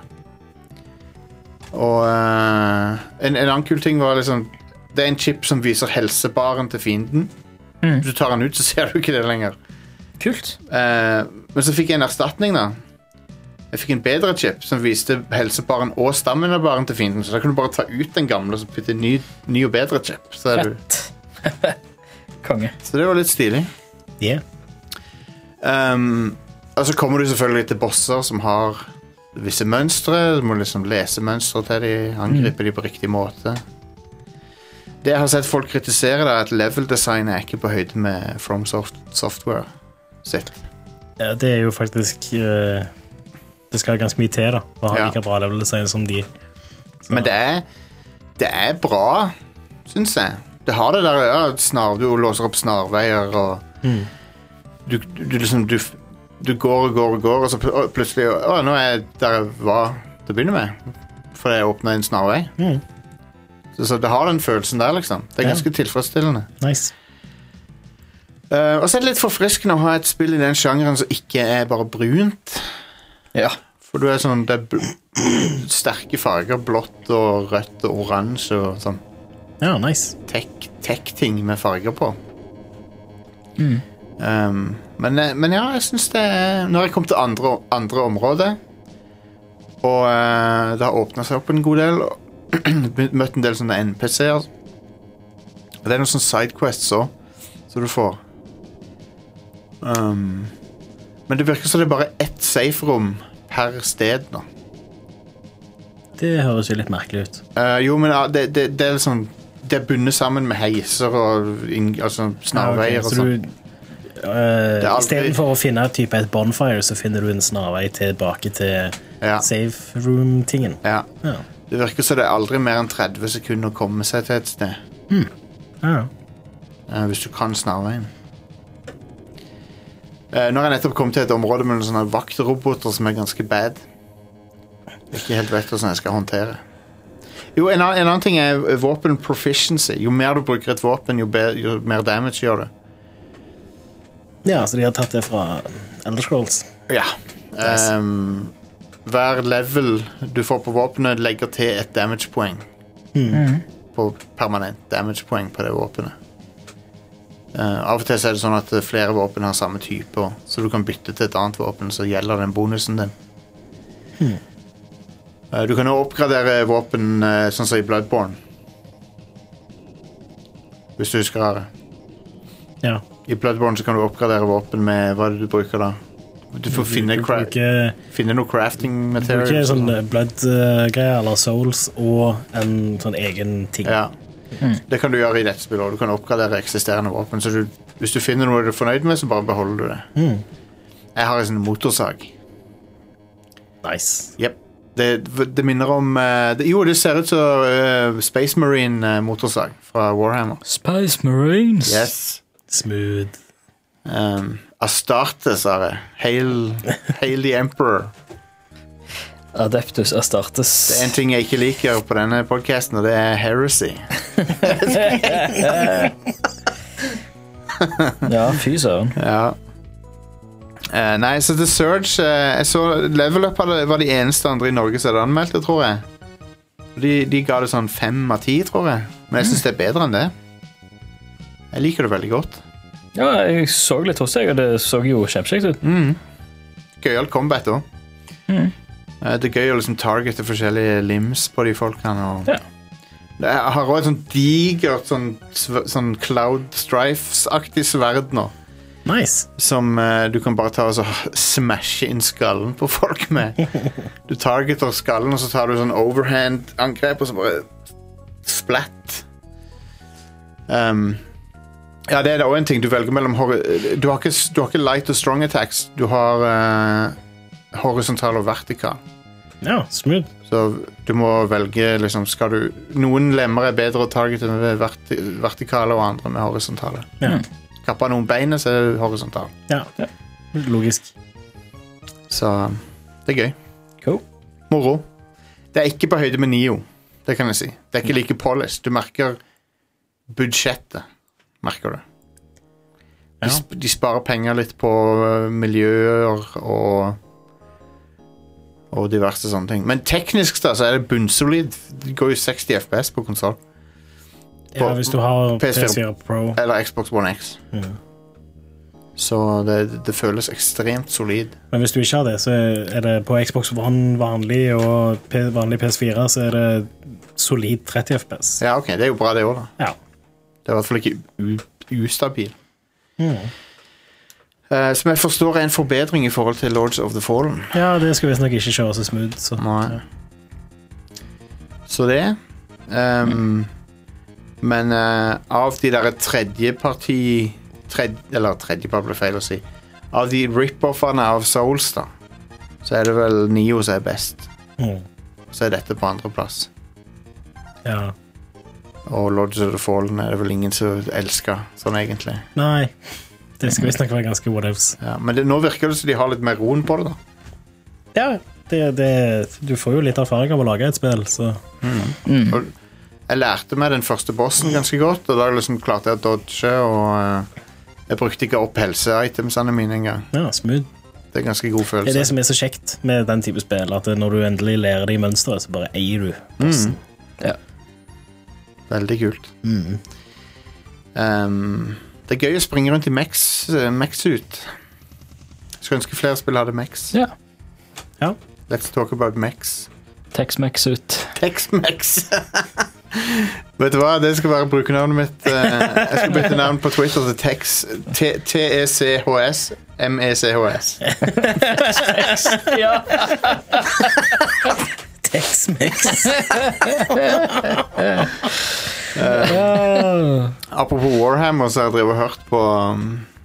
Og uh, en, en annen kul ting var liksom, det er en chip som viser helsebaren til fienden. Mm. Hvis du tar den ut, så ser du ikke det lenger. Kult. Uh, men så fikk jeg en erstatning da. Jeg fikk en bedre chip som viste helsebaren og stamina-baren til fienden. Så da kan du bare ta ut den gamle og putte en ny, ny og bedre chip. Så er Fett. Konge. Så det var litt stilig. Yeah. Um, og så kommer du selvfølgelig til bosser som har visse mønstre. Du må liksom lese mønstre til de, angripe mm. de på riktig måte. Det jeg har sett folk kritisere da, er at level-design er ikke på høyde med From Soft Software sitt. Ja, det er jo faktisk uh, det skal ganske mye til da å ha ja. like bra level-design som de. Så. Men det er det er bra, synes jeg. Det har det der, ja, snar, du låser opp snarveier og mm. du, du liksom du, du går og går og går og så plutselig, å, nå er jeg der jeg var til å begynne med, for jeg åpnet en snarvei. Mm. Så, så det har den følelsen der, liksom. Det er ganske ja. tilfredsstillende. Nice. Uh, og så er det litt forfriskende å ha et spill i den sjangeren som ikke er bare brunt. Ja. For du er sånn, det er sterke farger, blått og rødt og oransje og sånn. Ja, nice. Tech-ting med farger på. Mm. Um, men, men ja, jeg synes det er... Nå har jeg kommet til andre, andre områder, og uh, det har åpnet seg opp en god del, og møtt en del sånne N P C-er. Og det er noen sånne sidequests også, så du får. Um, men det virker som det er bare ett safe-rom per sted nå. Det høres jo litt merkelig ut. Uh, jo, men uh, det, det, det er liksom, det er bundet sammen med heiser og in, altså, snarveier ja, okay. og sånn. Uh, I stedet for å finne type et bonfire, så finner du en snarvei tilbake til ja. safe room-tingen. Ja. ja. Det virker som det er aldri mer enn tretti sekunder å komme seg til et sted. Mm. Ja. Uh, hvis du kan snarveien. Uh, nå har jeg nettopp kommet til et område med noen sånne vaktroboter som er ganske bad. Ikke helt vet hvordan jeg skal håndtere. Jo, en, en annen ting er våpen proficiency. Jo mer du bruker et våpen, jo, be, jo mer damage gjør det. Ja, så de har tatt det fra Elder Scrolls. Ja. Um, hver level du får på våpenet legger til et damage-poeng. Mm. På permanent damage-poeng på det våpenet. Uh, av og til så er det sånn at flere våpen har samme type, så du kan bytte til et annet våpen, så gjelder den bonusen din. Hmm. Uh, du kan jo oppgradere våpen uh, sånn som i Bloodborne. Hvis du husker det. Ja. I Bloodborne så kan du oppgradere våpen med hva er det du bruker da? Du får du, finne, du, cra bruker, finne noe crafting materials. Du bruker sånn blood-greier, eller souls, og en sånn egen ting. Ja. Mm. Det kan du gjøre i dette spillet. Du kan oppgradere eksisterende våpen. Så du, hvis du finner noe du er fornøyd med, så bare beholder du det. Mm. Jeg har en sånn motorsag. Nice. Yep. Det, det minner om uh, det, Jo, det ser ut som uh, Space Marine uh, motorsag fra Warhammer. Space Marines. Yes. Smooth. Um, Astartes, sa jeg. Hail, hail the Emperor. Adeptus Astartes. Det er en ting jeg ikke liker på denne podcasten, og det er heresy. Ja, fy søren. Ja. Uh, nei, så The Surge uh, jeg så Level Up var de eneste andre i Norge som hadde anmeldt det, tror jeg. De, de ga det sånn fem av ti, tror jeg. Men jeg synes det er bedre enn det. Jeg liker det veldig godt. Ja, jeg så litt hos deg, og det så jo kjempekjekt ut. mm. Gøyalt combat også. Mm. uh, Det er gøy å liksom targete forskjellige limbs på de folkene og... Ja. Jeg har også et sånn digert sånn, sånn Cloud Strifes-aktig sverd nå. Nice. Som uh, du kan bare ta og så smashe inn skallen på folk med. Du targeter skallen, og så tar du sånn overhand-angrep, og så bare splatt. Um, ja, det er da også en ting. Du velger mellom du har, ikke, du har ikke light og strong attacks. Du har uh, horisontal og vertikal. Ja, smooth. Så du må velge liksom, skal du, noen lemmer er bedre å targete med verti, vertikale, og andre med horisontale. Ja. Kappa noen bein, så er det horisontal. Ja, ja. Logisk. Så det er gøy. Cool. Moro. Det er ikke på høyde med Nio, det kan jeg si. Det er ikke like polished. Du merker budsjettet, merker du. De, Ja. sp- de sparer penger litt på uh, miljøer og og diverse sånne ting. Men teknisk da, så er det bunnsolid. Det går jo seksti F P S på konsol. Ja, hvis du har P S fire P S fire Pro. Eller Xbox One X. Mm. Så det, det føles ekstremt solid. Men hvis du ikke har det, så er det på Xbox One vanlig og P vanlig P S fire, så er det solid tretti F P S. Ja, ok, det er jo bra det også da. Ja. Det er i hvert fall ikke u- ustabil. Mm. Uh, som jeg forstår er en forbedring i forhold til Lords of the Fallen. Ja, det skal visst nok ikke kjøre så smooth. Så. Nei. Så det. Um, men uh, av de der tredjeparti tredje, eller tredjepart ble feil å si. Av de rip-offerne av Souls da, så er det vel Nio som er best. Mm. Så er dette på andre plass. Ja. Og Lords of the Fallen er det vel ingen som elsker sånn egentlig. Nei, det skal visst nok være ganske whatevs. Ja, men det, nå virker det som de har litt mer roen på det da. Ja, det, det, du får jo litt erfaring av å lage et spill, så... Mm. Mm. Og jeg lærte meg den første bossen ganske godt, og da liksom klarte jeg å dodge, og uh, jeg brukte ikke opp helse-itemsene mine en gang. Ja, smooth. Det er ganske god følelse. Det er det som er så kjekt med den type spill, at når du endelig lærer det i mønstret, så bare eier du bossen. Mm. Ja. Veldig kult. Mm. Um, det er gøy å springe rundt i Mex, uh, Mex-ut. Jeg skulle ønske flere spill hadde Mex. Ja. Ja. Let's talk about Mex. Tex-Mex ut. Tex-Mex. Vet du hva? Det skal være brukernavnet mitt. Uh, jeg skal bytte navn på Twitter til Tex. T E C H S. M E C H S. Ja. Tex-Mex. uh, apropos Warhammer, så har jeg drevet og hørt på um,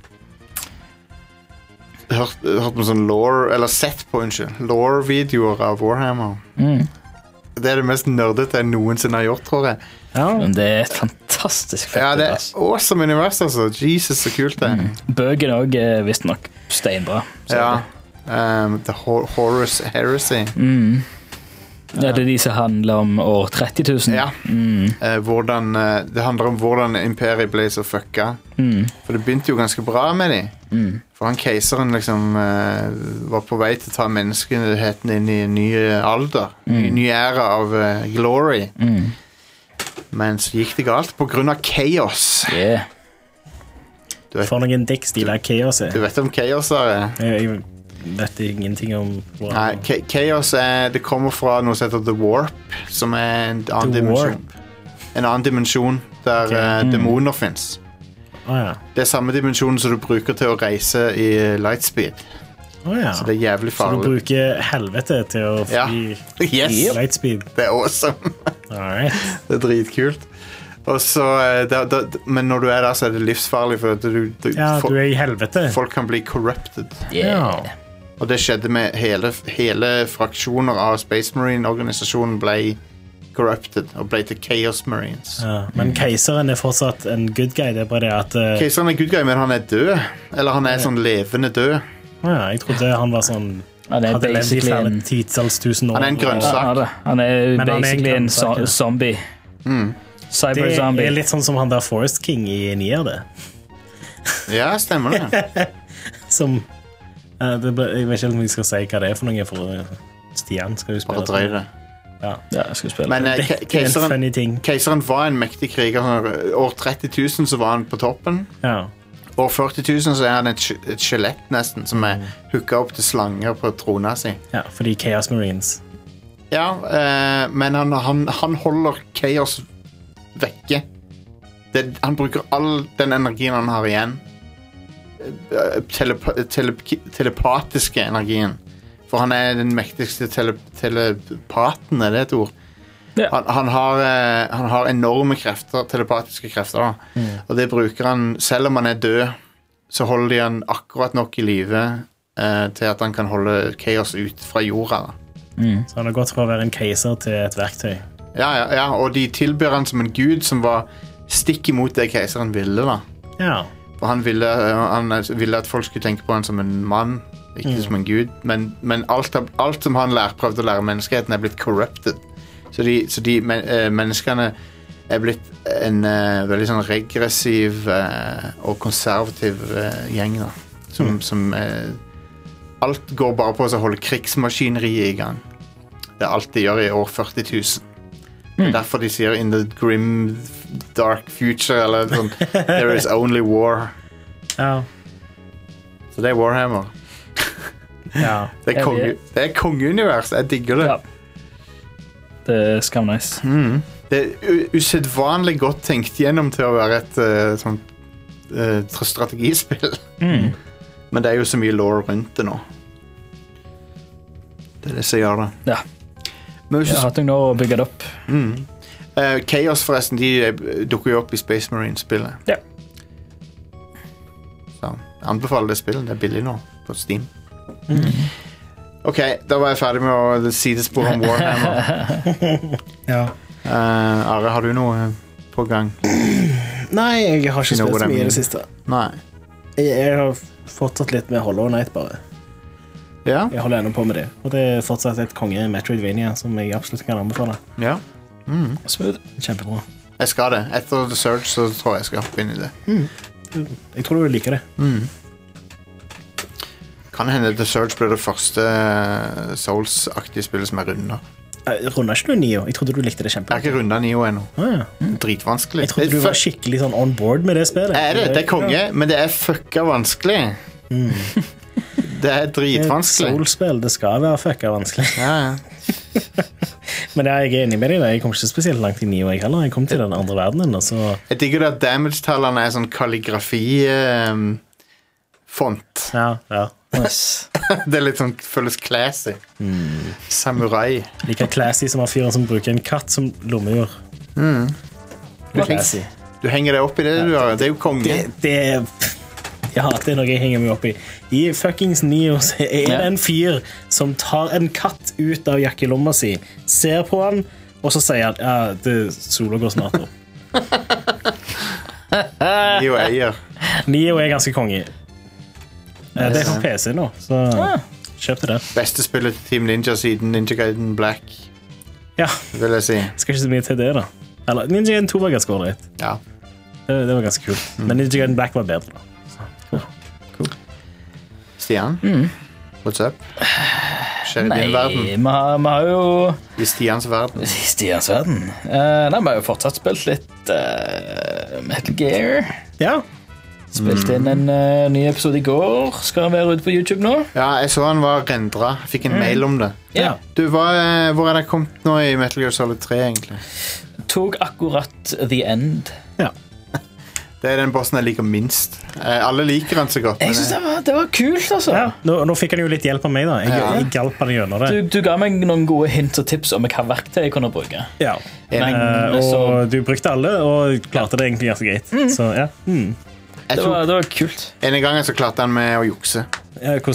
hørt, hørt på sånn lore, eller sett på, unnskyld, lore-videoer av Warhammer. Mm. Det er det mest nerdete jeg noensinne har gjort, tror jeg. Ja. Men det er et fantastisk fett. Ja, det er altså. awesome univers, altså. Jesus, så kult det er. Mm. Bøkene også er visst nok steinbra. så Ja. det- Um, The Hor Horus Heresy. Mm. Ja, det er de som handler om år tretti tusen. Ja. Mm. Eh, hvordan, eh, det handler om hvordan imperiet ble så fucka. Mm. For det begynte jo ganske bra med de. Mm. For han keiseren liksom eh, var på vei til å ta menneskeheten inn i en ny alder. Ny, Mm. ny æra av eh, glory. Mm. Men så gikk det galt på grunn av chaos. Yeah. Du vet, For noen dekkstil er chaos er. du vet om chaos er? Jeg, jeg vet ingenting om hva. Nei, Cha- chaos er, det kommer fra noe som heter The Warp, som er en annen The dimensjon. En annen dimensjon der Ok. eh, Mm. demoner finnes. Å ja. Det er samme dimensjon som du bruker til å reise i lightspeed. Å ja. Så det er jævlig Så du farlig. bruker helvete til å Ja. fly Yes, lightspeed. det er awesome. Alright. Det er dritkult. Og så, eh, da, da, men når du er der, så er det livsfarlig, for at du, du, Ja, fol- du er i helvete. folk kan bli corrupted. Yeah. Og det skjedde med hele, hele fraksjoner av Space Marine-organisasjonen ble corrupted og ble til Chaos Marines. Ja, men keiseren er fortsatt en good guy. Det er bare det at uh, Keiseren er good guy, men han er død. Eller han er sånn levende død. Ja, jeg trodde han var sånn Han er basically en titalls tusen år. Han er en grønnsak. Ja, han er Men han er en basically en grønnsak, zo- ja. zombie. Mm. Cyber-zombie. Det er litt sånn som han der Forest King i Nier, det. Ja, stemmer det. Som uh, det, ble- Jeg vet ikke om jeg skal si hva det er for noe, for Stian skal jo spille. Bare drøy det. Ja. Ja, jeg skal spille. Men eh, Det, ke- det er en keiseren, funny ting. keiseren var en mektig kriger. Sånn, år tretti tusen så var han på toppen. Ja. År førti tusen så er han et, sk- et skjelett nesten, som er hooka opp til slanger på trona si. ja, fordi Chaos Marines. Ja, eh, men han, han, han holder Chaos vekke. Det, han bruker all den energien han har igjen. Eh, Telepa, telep, telepatiske energien. For han er den mektigste tele, telepaten, er det et ord? Ja. Han, han, har, eh, han har enorme krefter, telepatiske krefter, da. Mm. Og det bruker han, selv om han er død, så holder de han akkurat nok i live eh, til at han kan holde Chaos ut fra jorda. Da. Mm. Så han har gått fra å være en keiser til et verktøy. Ja, ja, ja, og de tilbyr han som en gud som var stikk imot det keiseren ville, da. Ja. For han ville, han ville at folk skulle tenke på han som en mann, ikke Mm. som en gud. Men, men alt, av- alt som han lær, prøvde å lære menneskeheten, er blitt corrupted. Så de, så de men, eh, menneskene er blitt en eh, veldig sånn regressiv eh, og konservativ eh, gjeng, da. Som, Mm. som eh, alt går bare på å holde krigsmaskineriet i gang. Det er alt de gjør i år førti tusen. Det er derfor de sier in the grim, dark future, eller sånn, there is only war. Ja. Så det er Warhammer. Ja. Det er, Ja, konge, vi- det er kongeunivers. Jeg digger det. Ja. Det er skamnice. Mm. Det er u- usedvanlig godt tenkt gjennom til å være et uh, sånt uh, strategispill. Mm. Men det er jo så mye law rundt det nå. Det er det som gjør det. Ja. Men hvis Jeg du har hatt noen år å bygge det opp. Mm. Eh, Chaos forresten, de eh, dukker jo opp i Space Marine-spillet. Ja. Så jeg anbefaler det spillet. Det er billig nå på Steam. Ok, da var jeg ferdig med å sidespore om Warhammer. Ja. Eh, Are, har du noe på gang? Nei, jeg har ikke You know spilt what I så mye i mean. det siste. Nei. Jeg, jeg har fortsatt litt med Hollow Knight, bare. Ja? Jeg holder ennå på med det. Og det er fortsatt et konge Metroidvania som jeg absolutt kan anbefale. Ja. Mm. Smooth. Kjempebra. Jeg skal det. Etter The Surge så tror jeg jeg skal hoppe inn i det. Jeg tror du vil like det. Mm. Kan hende The Surge blir det første eh, Souls-aktige spillet som er runder. Jeg runder ikke du Nio? Jeg trodde du likte det Jeg har kjempebra. ikke runda Nio ennå. Ah, ja. Dritvanskelig. Jeg trodde du Det er var skikkelig sånn on board med det spillet. Er det? Det er konge, men det er fucka vanskelig. Det er Et dritvanskelig. Soul-spill, det skal være fucka vanskelig. Ja, ja. Men jeg er enig med deg. Jeg kom ikke spesielt langt i Nio, jeg heller. Jeg kom til den andre verdenen, og så Jeg digger det at damage-tallene er sånn kalligrafi-font. Ja, ja. Det er litt sånn, føles classy. Samurai. Like classy som har fyren som bruker en katt som lommeur. Mm. Classy. Du henger deg opp i det, du har. Det er jo konge. Det, det Ja, det er noe jeg henger meg opp i. I fuckings Nio så er det en fyr som tar en katt ut av jakkelomma si, ser på han, og så sier han ja, det sola går snart opp. Nio eier. Nio er ganske konge. Eh, Det er på P C nå, så kjøp det. Beste spillet til Team Ninja siden Ninja Gaiden Black, Ja, vil jeg si. skal ikke så mye til det, da. Eller, Ninja Gaiden to var ganske ålreit. Ja. Det, det var ganske kult. Men Ninja Gaiden Black var bedre, da. Stian? What's up? Skjer i Nei, din verden? vi har, vi har jo I Stians verden? I Stians verden. Eh, nei, vi har jo fortsatt spilt litt eh, Metal Gear. Ja. Spilte inn en eh, ny episode i går. Skal den være ute på YouTube nå? Ja, jeg så han var rendra. Fikk en mail om det. Ja. Du, hva, eh, hvor er det kommet nå i Metal Gear Solid tre, egentlig? Tok akkurat The End. Ja. Det er den bossen jeg liker minst. Eh, alle liker han så godt. Jeg men synes jeg- det var, det var kult, altså. ja. Nå, nå fikk han jo litt hjelp av meg, da. Jeg, Ja. jeg galp han gjennom det. Du, du ga meg noen gode hint og tips om hva verktøy jeg kunne bruke. Ja. Enig. Eh, Men så, og du brukte alle, og klarte det egentlig ganske greit. Så ja. Mm. Jeg det, tok, var, det var kult. en gang så klarte han med å jukse. ja hvordan da?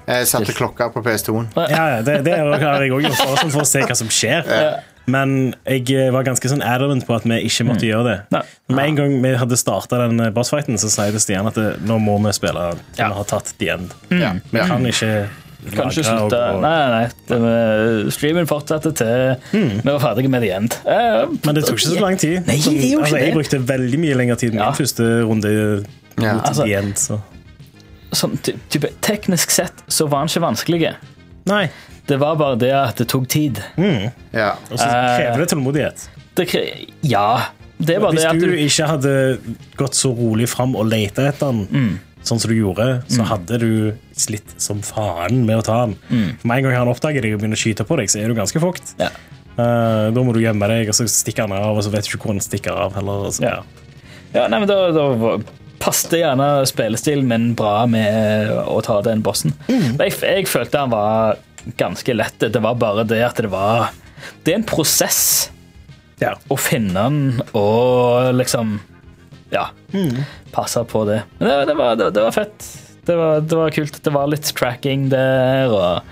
Jeg satte klokka på P S to-en. Ja, det, det har jeg også gjort for, sånn for å se hva som skjer. Ja. Men jeg var ganske sånn adamant på at vi ikke måtte mm. gjøre det. Nei. Med en gang vi hadde startet den bossfighten, så sa jeg til Stian at det, nå må vi spille til ja. vi har tatt the end. Mm. Ja. Vi kan ikke kan ikke slutte. Og, og... Nei, nei, nei. Det, streamen fortsatte til mm. vi var ferdige med the end. Uh, Men det tok ikke så lang tid. Nei, som, det gjorde altså, ikke jeg det. brukte veldig mye lengre tid med ja. min første runde ja. mot altså, the end. Så. Sånn, type, teknisk sett så var han ikke vanskelig. Nei. Det var bare det at det tok tid. Mm. Ja. Og så krever det tålmodighet. Det kre... Ja. Det var Hvis det at du, du ikke hadde gått så rolig fram og lete etter den, mm. sånn som du gjorde, så mm. hadde du slitt som faen med å ta den. Mm. For med en gang han oppdager deg og begynner å skyte på deg, så er du ganske fukt. Ja. Uh, da må du gjemme deg, og så stikker han av, og så vet du ikke hvor han stikker av heller. Så. Ja. Ja, nei, men da, da passte gjerne spillestilen min bra med å ta den bossen. Mm. Jeg, jeg følte han var ganske lett. Det var bare det at det var det er en prosess ja. Å finne den og liksom ja, mm. passe på det. Men det, det, var, det, det var fett. Det var, det var kult. Det var litt tracking der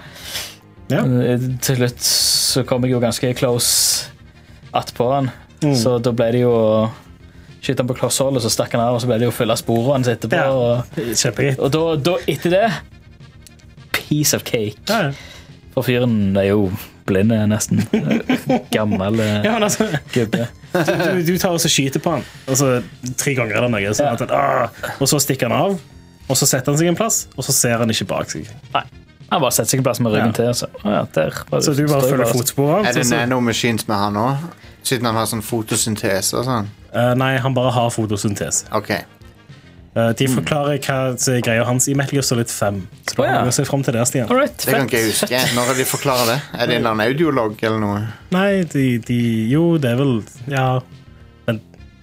og ja. Til slutt så kom jeg jo ganske close attpå han. Mm. Så da ble det jo skyte han på klosshold, og så stakk han av, og så ble det jo full av sporene hans etterpå. Ja. Og, og da, da etter det piece of cake. Ja. For fyren er jo blind nesten. Gammel ja, altså, gubbe. Du, du, du tar og skyter på han, altså tre ganger eller noe, sånn at, ah, og så stikker han av, og så setter han seg en plass, og så ser han ikke bak seg. Nei, han bare setter seg en plass med ryggen ja. Til. Så, ja, der, så du bare følger fotsporene? Er det nanomachines med han også? Siden han har sånn fotosyntese og sånn? Uh, nei, han bare har fotosyntese. Ok. Uh, de forklarer hva som er greia hans i Metal Gear Solid fem. Så da må vi se frem til det, Stian. Right, det kan ikke jeg huske. Når de forklarer det? Er det en eller annen audiolog eller noe? Nei, de, de, jo, det er vel, ja. Men...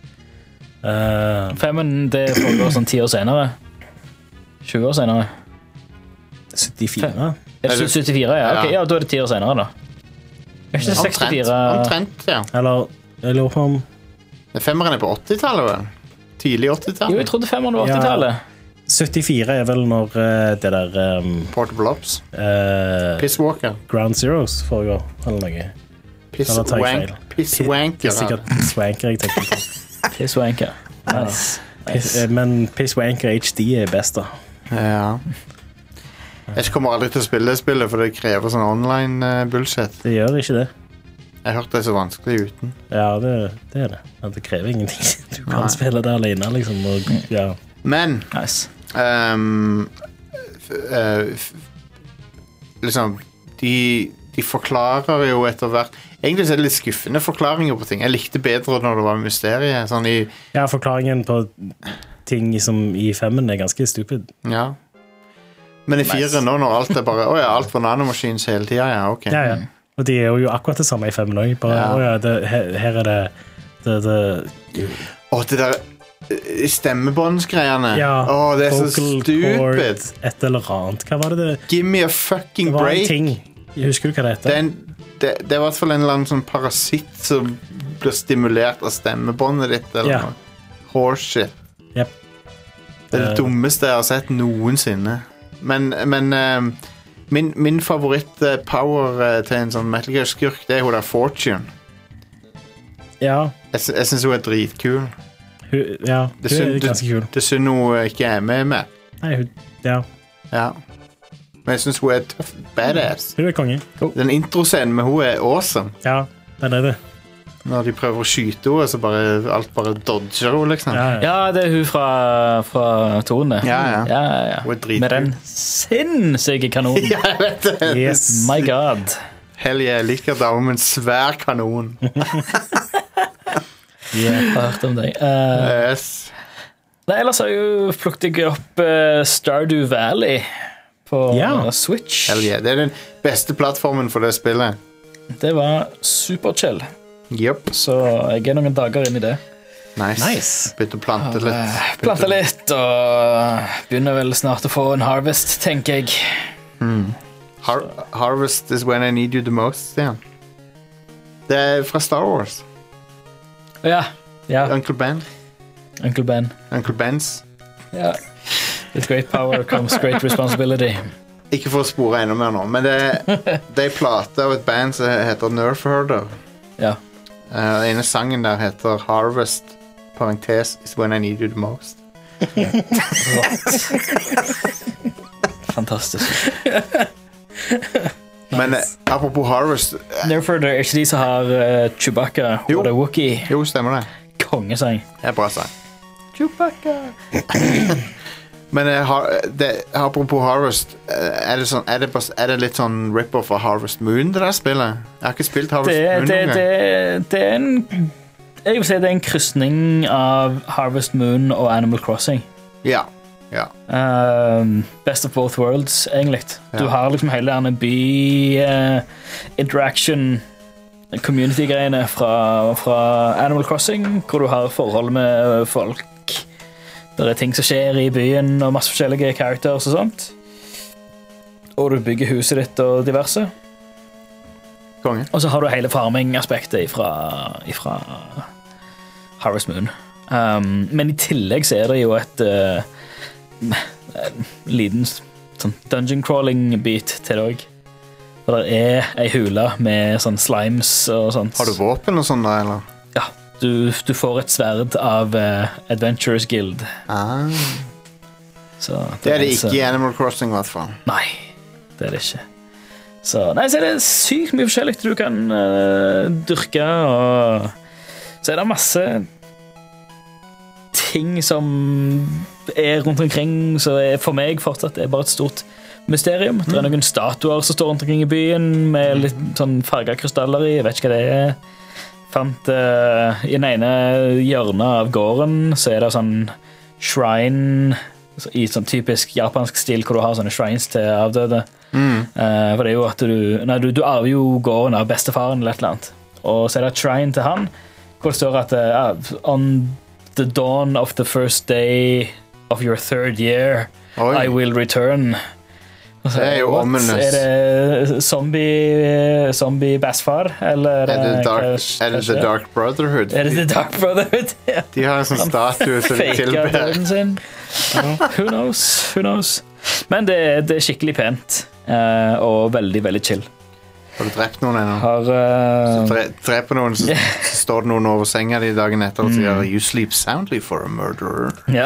Uh, Femmen, det foregår sånn ti år senere. tjue år senere. syttifire. Er det syttifire, ja? Ok, ja, da er det ti år senere da. Er ikke det sekstifire? Omtrent, ja. Eller, jeg lurer på om... Femmeren er på åttitallet, vel? Tidlig åttitallet? Jo, jeg trodde femmeren var åttitallet. Ja, syttifire er vel når uh, det der... Um, Portable Ops? Uh, Pisswalker? Ground Zeroes foregår, eller noe. Pisswanker? Pisswanker? Det er sikkert Pisswanker jeg tenker på. Pisswanker. Nice. Piss, men Pisswanker H D er best da. Ja. Jeg kommer aldri til å spille det spillet, for det krever sånn online uh, bullshit. Det gjør ikke det. Jeg hørte det er så vanskelig uten. Ja, det, det er det. Det krever ingenting. Du kan Nei. Spille det alene, liksom. Og, ja. Men nice. um, f, uh, f, liksom de, de forklarer jo etter hvert. Egentlig så er det litt skuffende forklaringer på ting. Jeg likte bedre når det var mysteriet. Sånn i, ja, forklaringen på ting som i femmen er ganske stupid. Ja. Men i fire nice. Nå, når alt er bare, åja, alt på nanomachines hele tiden, ja, ok. Ja, ja. Og de er jo akkurat det samme i femmen også. Bare, ja. Åja, det, her, her er det... det, det Åh, det der stemmebåndsgreiene. Ja, Åh, det er så stupid. Et eller annet. Hva var det det? Give me a fucking break. Det var break. en ting. Jeg husker du hva det heter? Det er, en, det, det er i hvert fall en eller annen sånn parasitt som blir stimulert av stemmebåndet ditt, eller ja. Noe. Horseshit. Yep. Det er det uh, dummeste jeg har sett noensinne. Men, men uh, min, min favoritt-power uh, til en sånn Metal Gear-skurk, det er hun der Fortune. Ja. Jeg, jeg synes hun er dritkul. Hun, ja, det hun synd, er ganske kul. Det er synd hun ikke er med med. Nei, hun, ja. Ja. Men jeg synes hun er tøff, badass. Hun er konge. Cool. Den introscenen med hun er awesome. Ja, den er det. Når de prøver å skyte henne, så bare, alt bare dodger hun, liksom. Ja, ja. Ja, det er hun fra, fra Tone. Ja, ja. ja, ja. Hun er dritkul. Med den sinnssyke kanonen. Ja, jeg vet det. Yes. My God. Hell yeah, jeg liker det om en svær kanon. Ja, jeg har hørt om deg. Uh, yes. Nei, ellers har jeg jo plukket jeg opp uh, Stardew Valley på ja. Switch. Hell yeah, det er den beste plattformen for det spillet. Det var superchill. Yep. Så jeg er noen dager inn i det. Nice. Nice. Begynte å plante litt. Begynte... Plante litt, og begynner vel snart å få en harvest, tenker jeg. Hmm. Har harvest is when I need you the most, Stian. Det er fra Star Wars. Ja, ja. Uncle Ben. Uncle Ben. Uncle Ben's. Ja. With great power comes great responsibility. ikke for å spore enda mer nå, men det, det er plate av et band som heter Nerf Herder. Ja. Uh, den ene sangen der heter Harvest, parentes, is when I need you the most. Fantastisk. Men uh, apropos Harvest... Uh, Nerf Herder er ikke de som har uh, Chewbacca jo. og The Wookiee. Jo, stemmer det. Kongesang. Det er bra sang. Chewbacca. Men uh, har, det, apropos Harvest, uh, er, det sånn, er, det bas, er det litt sånn rip-off av Harvest Moon, det der spillet? Jeg har ikke spilt Harvest det, Moon det, noen gang. det, det er en... Jeg vil si det er en krysning av Harvest Moon og Animal Crossing. Ja, ja. Um, best of both worlds, egentlig. Ja. Du har liksom hele denne by uh, interaction community-greiene fra, fra Animal Crossing, hvor du har forhold med folk. Det er ting som skjer i byen, og masse forskjellige characters og sånt. Og du bygger huset ditt og diverse. Konge. Og så har du hele farming-aspektet fra, fra Harvest Moon. Um, men i tillegg så er det jo et uh, liten sånn dungeon crawling-bit til det også. For det er ei hule med sånn slimes og sånt. Har du våpen og sånn da, eller? Ja, du, du får et sverd av uh, Adventurers Guild. Ah. Så Det er det så- ikke i Animal Crossing, i hvert fall. Nei, det er det ikke. Så, nei, så er det sykt mye forskjellig du kan uh, dyrke, og så er det masse ting som er rundt omkring, så er for meg fortsatt det er bare et stort mysterium. Det er noen statuer som står rundt omkring i byen med litt sånn farga krystaller i, jeg vet ikke hva det er. Fant uh, i den ene hjørnet av gården så er det sånn shrine i sånn typisk japansk stil hvor du har sånne shrines til avdøde. Mm. Uh, for det er jo at du Nei, du, du arver jo gården av bestefaren eller et eller annet. Og så er det et shrine til han hvor det står at uh, on the dawn of the first day of your third year Oi. I will return. Så, Det er jo what? ominous. Er det zombie zombie bestefar eller Er det, dark, hva- er det hva The skjer? Dark Brotherhood? Er det The Dark Brotherhood? Ja. De har en sånn statue som de Faker tilber. døden sin. Who knows? Who knows? Men det, det er skikkelig pent eh, og veldig, veldig chill. Har du drept noen ennå? Har eh, Dre, dreper noen, så så står det noen over senga di dagen etter og sier You sleep soundly for a murderer. ja.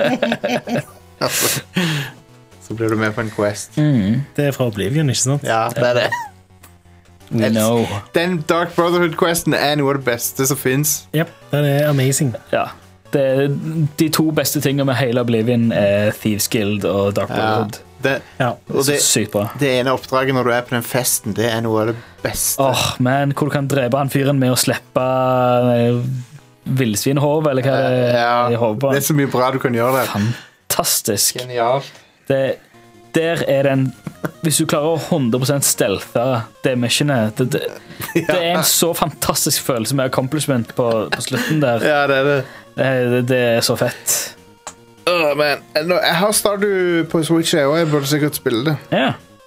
Altså, så blir du med på en quest. Det er fra Oblivion, ikke sant? Ja, det er det. We know. Den Dark Brotherhood-questen er noe av det beste som finnes. Yep, det er amazing. Ja. Det, de to beste tingene med hele Oblivion er Thieves Guild og Dark Ja, Brotherhood. det, Ja. og det, Så sykt bra. det ene oppdraget når du er på den festen, det er noe av det beste. Åh, men hvor du kan drepe han fyren med å slippe eh, villsvinhov, eller hva det ja, er i hodet på. det er så mye bra du kan gjøre der. Fantastisk. Genialt. Det, der er den hvis du klarer å hundre prosent stealthe det missionet, det, det, det er en så fantastisk følelse med accomplishment på, på slutten der. Ja, det er det. Det, det, det er så fett. Åh, men, nå, jeg har Stardew på Switch, og jeg burde sikkert spille det. Ja.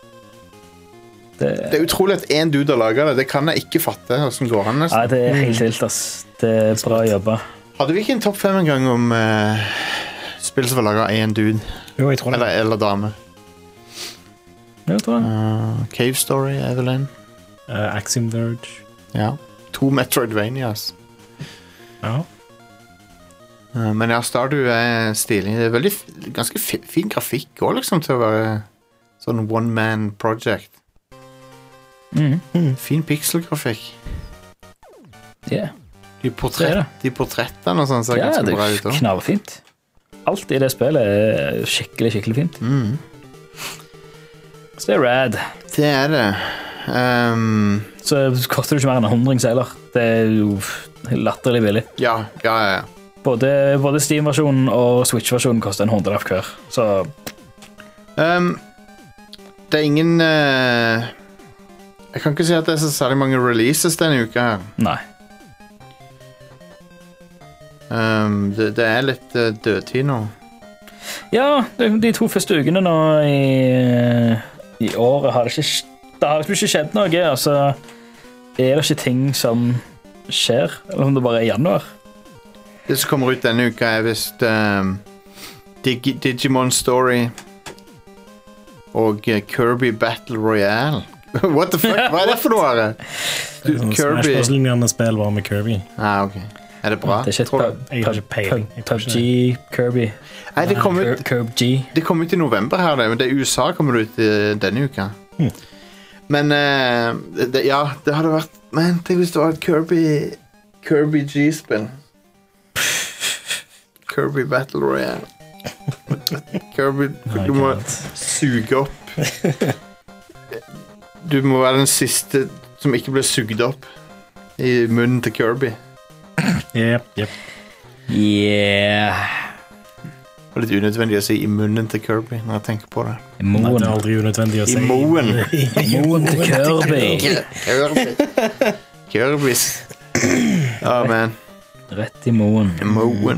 Det, Det er utrolig at en dude har laget det. Det kan jeg ikke fatte. Hvordan går han nesten? ja, det er helt vilt, ass. Det er bra jobba. Hadde vi ikke en topp fem en gang om uh, spill som var laget av en dude? Jo, jeg tror det. Eller, eller dame. Jeg tror det. Uh, Cave Story er vel en. Uh, Axiom Verge. Ja. To Metroidvanias. Ja. Uh, men ja, Stardew er stilig. Det er veldig f- ganske fi- fin grafikk også, liksom, til å være sånn one man project. Mhm. Fin pixelgrafikk. Yeah. De, Det er portrett, det. de portrettene og sånn ser Ja, ganske det bra er ut også. knallfint. Alt i det spillet er skikkelig, skikkelig fint. Mm. Så det er rad. Det er det. Um, Så koster det ikke mer enn en hundrings heller. Det er jo latterlig billig. ja, ja, ja. Både, både Steam-versjonen og Switch-versjonen koster en hundrelapp hver. Så Um, det er ingen uh, Jeg kan ikke si at det er så særlig mange releases denne uka her. nei. Um, det, det er litt uh, dødtid nå. Ja, de, de to første ukene nå i, i året har det ikke Det har liksom ikke skjedd noe. Altså er det ikke ting som skjer, eller om det bare er januar. Det som kommer ut denne uka er visst um, Dig Digimon Story og Kirby Battle Royale. What the fuck? Hva er det for noe? Er det? Du, sånn Kirby... Smash Bros-lignende spill var med Kirby. Ah, ok. Er det bra? Det er ikke et Jeg har ikke peiling. Jeg tror P U B ikke G, Kirby. Nei, det kom ut, Kirby G. det kom ut i november her, det, men det er U S A kommer det ut i denne uka. Hmm. Men uh, det, ja, det hadde vært... Men tenk hvis det var et Kirby... Kirby G-spill. Kirby Battle Royale. Kirby... Du må suge opp... Du må være den siste som ikke ble sugd opp i munnen til Kirby. Yep, yep. Yeah. Det er litt unødvendig å si i munnen til Kirby når jeg tenker på det. I Nei, moen. det er aldri unødvendig å si. I moen. I moen til Kirby. Kirby. Kirbys. Å, man. Rett i moen. Moen.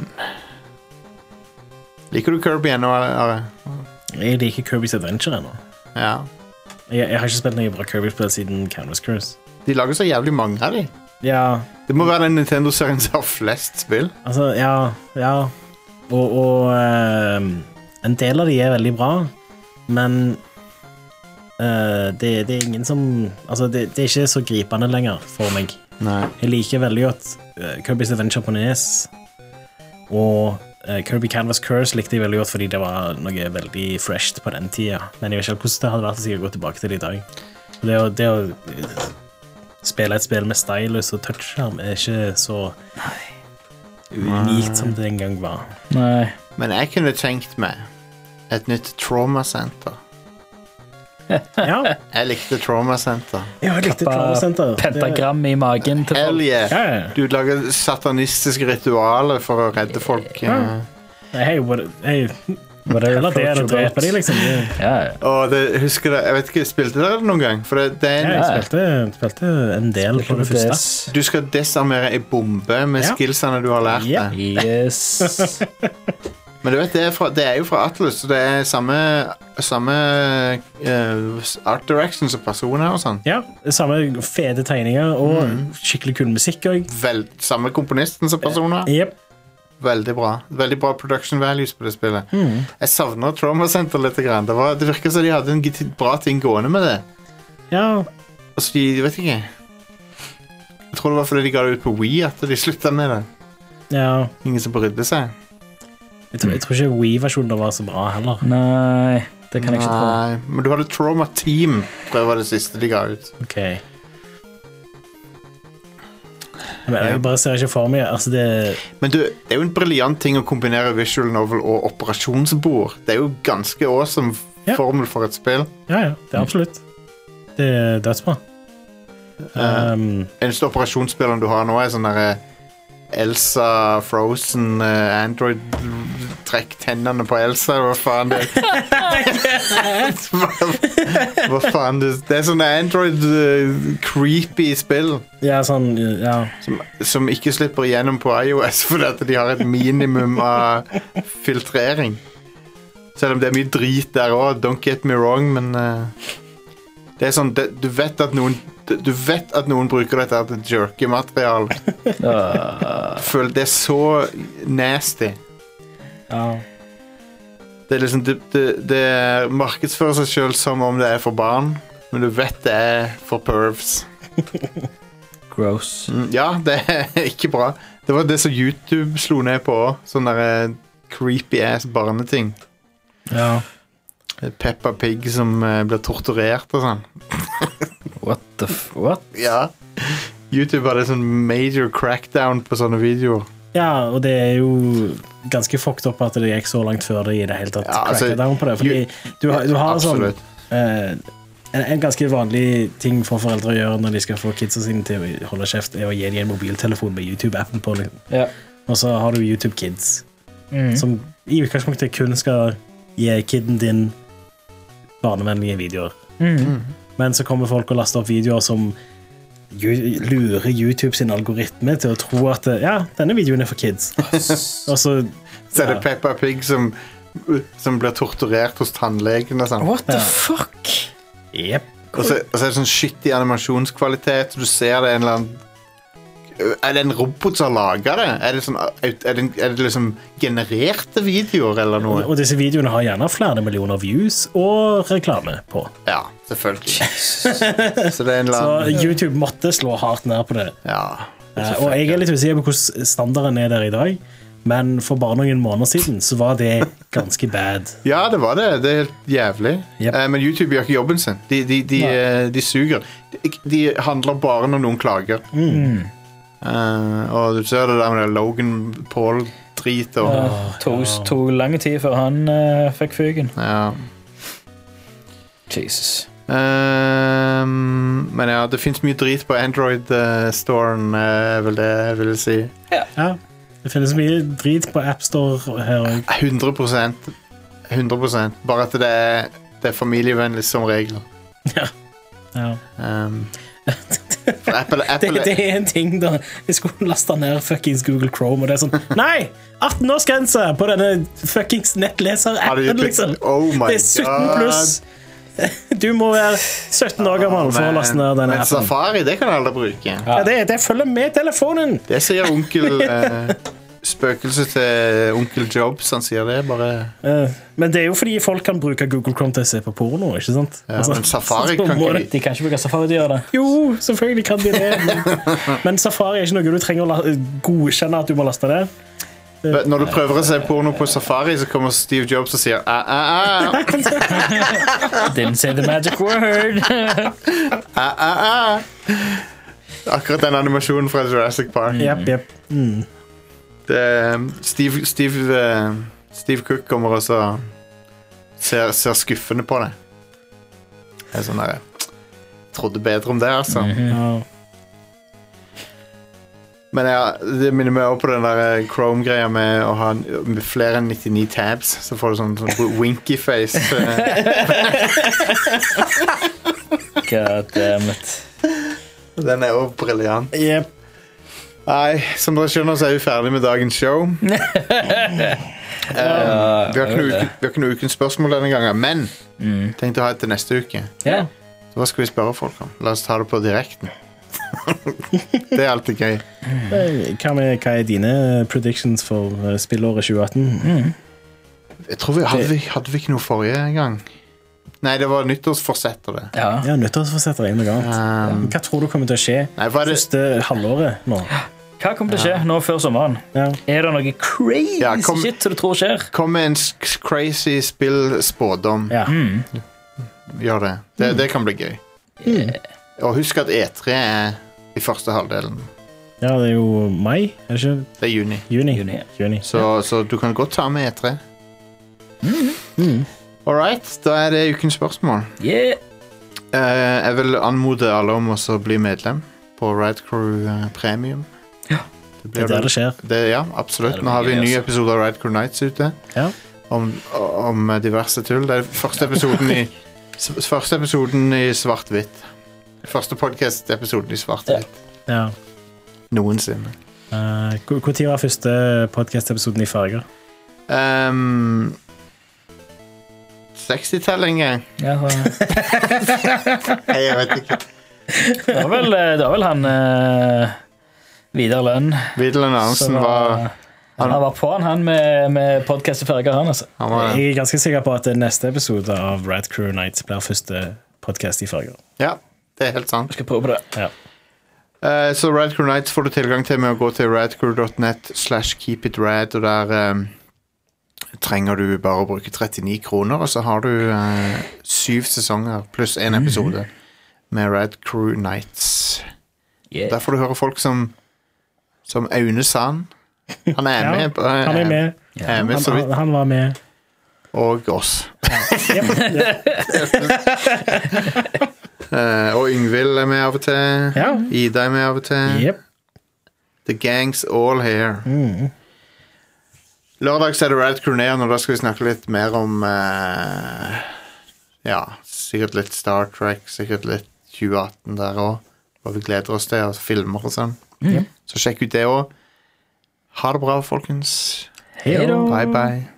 Liker du Kirby ennå, Are? Jeg liker Kirby's Adventure ennå. Ja. Jeg, jeg har ikke spilt noe bra Kirby-spill siden Canvas Cruise. De lager så jævlig mange av de. Ja, Det må være den Nintendo-serien som har flest spill. altså, ja, ja. Og, og ehm, en del av de er veldig bra, men eh, det, det er ingen som... Altså, det, det er ikke så gripende lenger for meg. Nei. Jeg liker veldig godt uh, Kirby's Adventure på N E S, og uh, Kirby Canvas Curse likte jeg veldig godt fordi det var noe veldig fresh på den tida. Men jeg vet ikke hvordan det hadde vært å sikkert gå tilbake til det i dag. Og det å, det å uh, spille et spill med stylus og touchskjerm er ikke så unikt som det en gang var. Nei. Men jeg kunne tenkt meg et nytt Trauma Center. Ja, Jeg likte Trauma Center. jeg likte Trauma Center. Pentagram i magen til Hell folk. yeah. Ja, ja. Du lager satanistiske ritualer for å redde folk. Ja. eh. Hei, what, hei. Eller det er å drepe de, liksom. Det, Ja, ja. Og det, husker det, jeg vet ikke, spilte dere det noen gang? For det, det er en, ja, jeg spilte, spilte en del på det første. du skal desarmere en bombe med Ja. skillsene du har lært Ja. deg. Yes. Men du vet, det er, fra, det er jo fra Atlus, så det er samme, samme eh, art direction som personer og sånn. Ja, samme fede tegninger og skikkelig kul musikk også. Vel, samme komponisten som personer. Jep. Veldig bra. Veldig bra production values på det spillet. Jeg savner Trauma Center litt. Grann. Det, var, det virker som de hadde en gitt- bra ting gående med det. Ja, Altså, de, jeg vet ikke. Jeg tror det var fordi de ga det ut på Wii at de sluttet med det. ja. Ingen som brydde seg. Jeg tror, jeg tror ikke Wii-versjonen var så bra heller. Nei, det kan jeg ikke tro. Nei, men du hadde Trauma Team, tror jeg var det siste de ga ut. Ok. Men jeg bare ser ikke for meg, altså det... Men du, det er jo en briljant ting å kombinere visual novel og operasjonsbord. Det er jo ganske awesome Ja. formel for et spill. Ja, ja, det er absolutt. Det er dødsbra. Um, Eneste operasjonsspilleren du har nå er sånn der Elsa Frozen uh, Android trekk tennene på Elsa. Hva faen det hva, hva faen det, det er sånn Android uh, creepy spill ja, sånn, ja. som, som ikke slipper igjennom på iOS fordi at de har et minimum av filtrering. Selv om det er mye drit der også, don't get me wrong, men uh, det er sånn, det, du vet at noen Du vet at noen bruker dette til jerky-material. Føler det er så nasty. Ja. Det er liksom Det, det, det markedsfører seg selv som om det er for barn, men du vet det er for pervs. Gross. Mm, ja, det er ikke bra. Det var det som YouTube slo ned på også. Sånn der eh, creepy ass barneting. Ja. Peppa Pig som eh, blir torturert og sånn. What the f... What? Ja. YouTube hadde sånn major crackdown på sånne videoer. Ja, og det er jo ganske fucked opp at det gikk så langt før det i det hele tatt Ja, altså, cracket down på det. Fordi du, har- du har sånn Absolutt. eh, en, en ganske vanlig ting for foreldre å gjøre når de skal få kidsa sine til å holde kjeft, er å gi dem en mobiltelefon med YouTube-appen på. Liksom. Ja. Og så har du YouTube Kids, som i utgangspunktet kun skal gi kidden din barnevennlige videoer. Men så kommer folk og laster opp videoer som ju lurer YouTube sin algoritme til å tro at ja, denne videoen er for kids. Og så, Så er det ja. Peppa Pig som, som blir torturert hos tannlegen og sånn. What the Ja. fuck? Jep. Og så, og så er det sånn shitty animasjonskvalitet, så du ser det er en eller annen Er det en robot som har laget det? Er det, sånn, er det, er det liksom genererte videoer eller noe? Og disse videoene har gjerne flere millioner views og reklame på. Ja, selvfølgelig. Så det er en Så land... YouTube måtte slå hardt ned på det. Ja, Eh, og jeg er litt usikker på hvordan standarden er der i dag, men for bare noen måneder siden så var det ganske bad. ja, det var det. Det er helt jævlig. Yep. Eh, men YouTube gjør ikke jobben sin. De, de, de, eh, de suger. De, de handler bare når noen klager. Mm. Eh, og du ser det der med det Logan Paul-drit og... Det tok, tok lang tid før han uh, fikk fygen. Ja. Jesus. Um, men ja, det finnes mye drit på Android-storen, uh, vel det jeg vil si. Ja, det finnes mye drit på App Store her også. hundre prosent. hundre prosent. Bare at det er, det er familievennlig som regel. Ja. Ja. Um, for Apple, Det, Apple det er en ting da jeg skulle laste ned fuckings Google Chrome, og det er sånn, nei, atten års grense på denne fuckings Har de nettleser-appen, gjort det? liksom. Oh my Det er sytten pluss. Du må være sytten år gammel for å laste ned denne men appen. Safari, det kan alle bruke. Ja, det, det følger med telefonen. Det sier onkel uh, spøkelse til onkel Jobs. Han sier det bare. Eh, men det er jo fordi folk kan bruke Google Chrome til å se på porno, ikke sant? Ja, men Safari så kan må ikke det- De kan ikke bruke Safari til å gjøre det. Jo, selvfølgelig kan de det. Men, men Safari er ikke noe du trenger å la- godkjenne at du må laste det. Når du prøver å se porno på Safari, så kommer Steve Jobs og sier ah, ah, ah. Didn't say the magic word. Ah, ah, ah. Akkurat den animasjonen fra Jurassic Park. Jepp, jepp. Mm. Det, Steve, Steve, eh, Steve Cook kommer også ser, ser skuffende på det. Det er sånn der, jeg trodde bedre om det, altså. Ja. Men ja, det minner meg også på den der Chrome-greia med å ha med flere enn nittini tabs, så får du sånn, sånn winky face. God damn it. Den er jo briljant. Jepp. Nei, som dere skjønner, så er vi ferdig med dagens show. um, vi, har ikke noe uken, vi har ikke noe ukens spørsmål denne gangen, men Mm. tenkte å ha det til neste uke. Ja. Så hva skal vi spørre folk om? La oss ta det på direkten. Det er alltid gøy. Eh, Hva, med, hva er dine predictions for eh, spillåret tjue atten? Jeg tror vi hadde, vi hadde vi ikke noe forrige gang. Nei, det var nyttårsforsett og det. Ja. Ja, nyttårsforsetter er noe annet. Um, Hva tror du kommer til å skje nei, hva er det? første halvåret nå? Hva kommer til å skje nå før sommeren? Ja. Er det noe crazy Ja, kom- shit som du tror skjer? Kom med en sk- crazy spill-spådom. Ja. Gjør det. Det, det kan bli gøy. Og husk at E tre er i første halvdelen. ja, det er jo mai, er det ikke? Det er juni. Juni. Juni. Juni. Så, så du kan godt ta med E tre. All right, da er det ukens spørsmål. Yeah. Eh, jeg vil anmode alle om å så bli medlem på Ride Crew eh, Premium. Ja. Det Det er der det skjer. Det, ja, absolutt. Det er Nå har vi en gøy, ny altså. episode av Ride Crew Nights ute Ja. om, om diverse tull. Det er første episoden i s- første episoden i svart-hvitt. Første podcast-episoden i svart-hvitt. Ja. Noensinne. Eh, hvor hvor tid var første podcast-episoden i farger? Um, sekstitallet en gang. Ja, så- Nei, jeg vet ikke. det var vel, det var vel han uh, Vidar Lønn. Videlen som Arnsen var- var Han var på han, han med, med podcast i farger, han altså. Han var Jeg er ganske sikker på at neste episode av Rad Crew Nights blir første podcast i farger. Ja, det er helt sant. Jeg skal prøve på det. Ja. Eh, så Rad Crew Nights får du tilgang til med å gå til radcrew dot net slash keepitrad, og der um, trenger du bare å bruke trettini kroner, og så har du uh, syv sesonger pluss en episode med Rad Crew Nights. Yeah. Der får du høre folk som som Aune Sand. Han er Ja, med. på- Han er med. Er med Han, så vidt. han, han var med. Og oss. Jep, jep. Eh, og Yngvild er med av og til. Ja. Ida er med av og til. Jep. The gang's all here. Lørdag så er det Rad Crew Neon, og da skal vi snakke litt mer om eh, ja, sikkert litt Star Trek, sikkert litt tjue atten der også, hva vi gleder oss til, altså filmer og sånn. Så sjekk ut det også. Ha det bra, folkens. Hei da. Bye bye.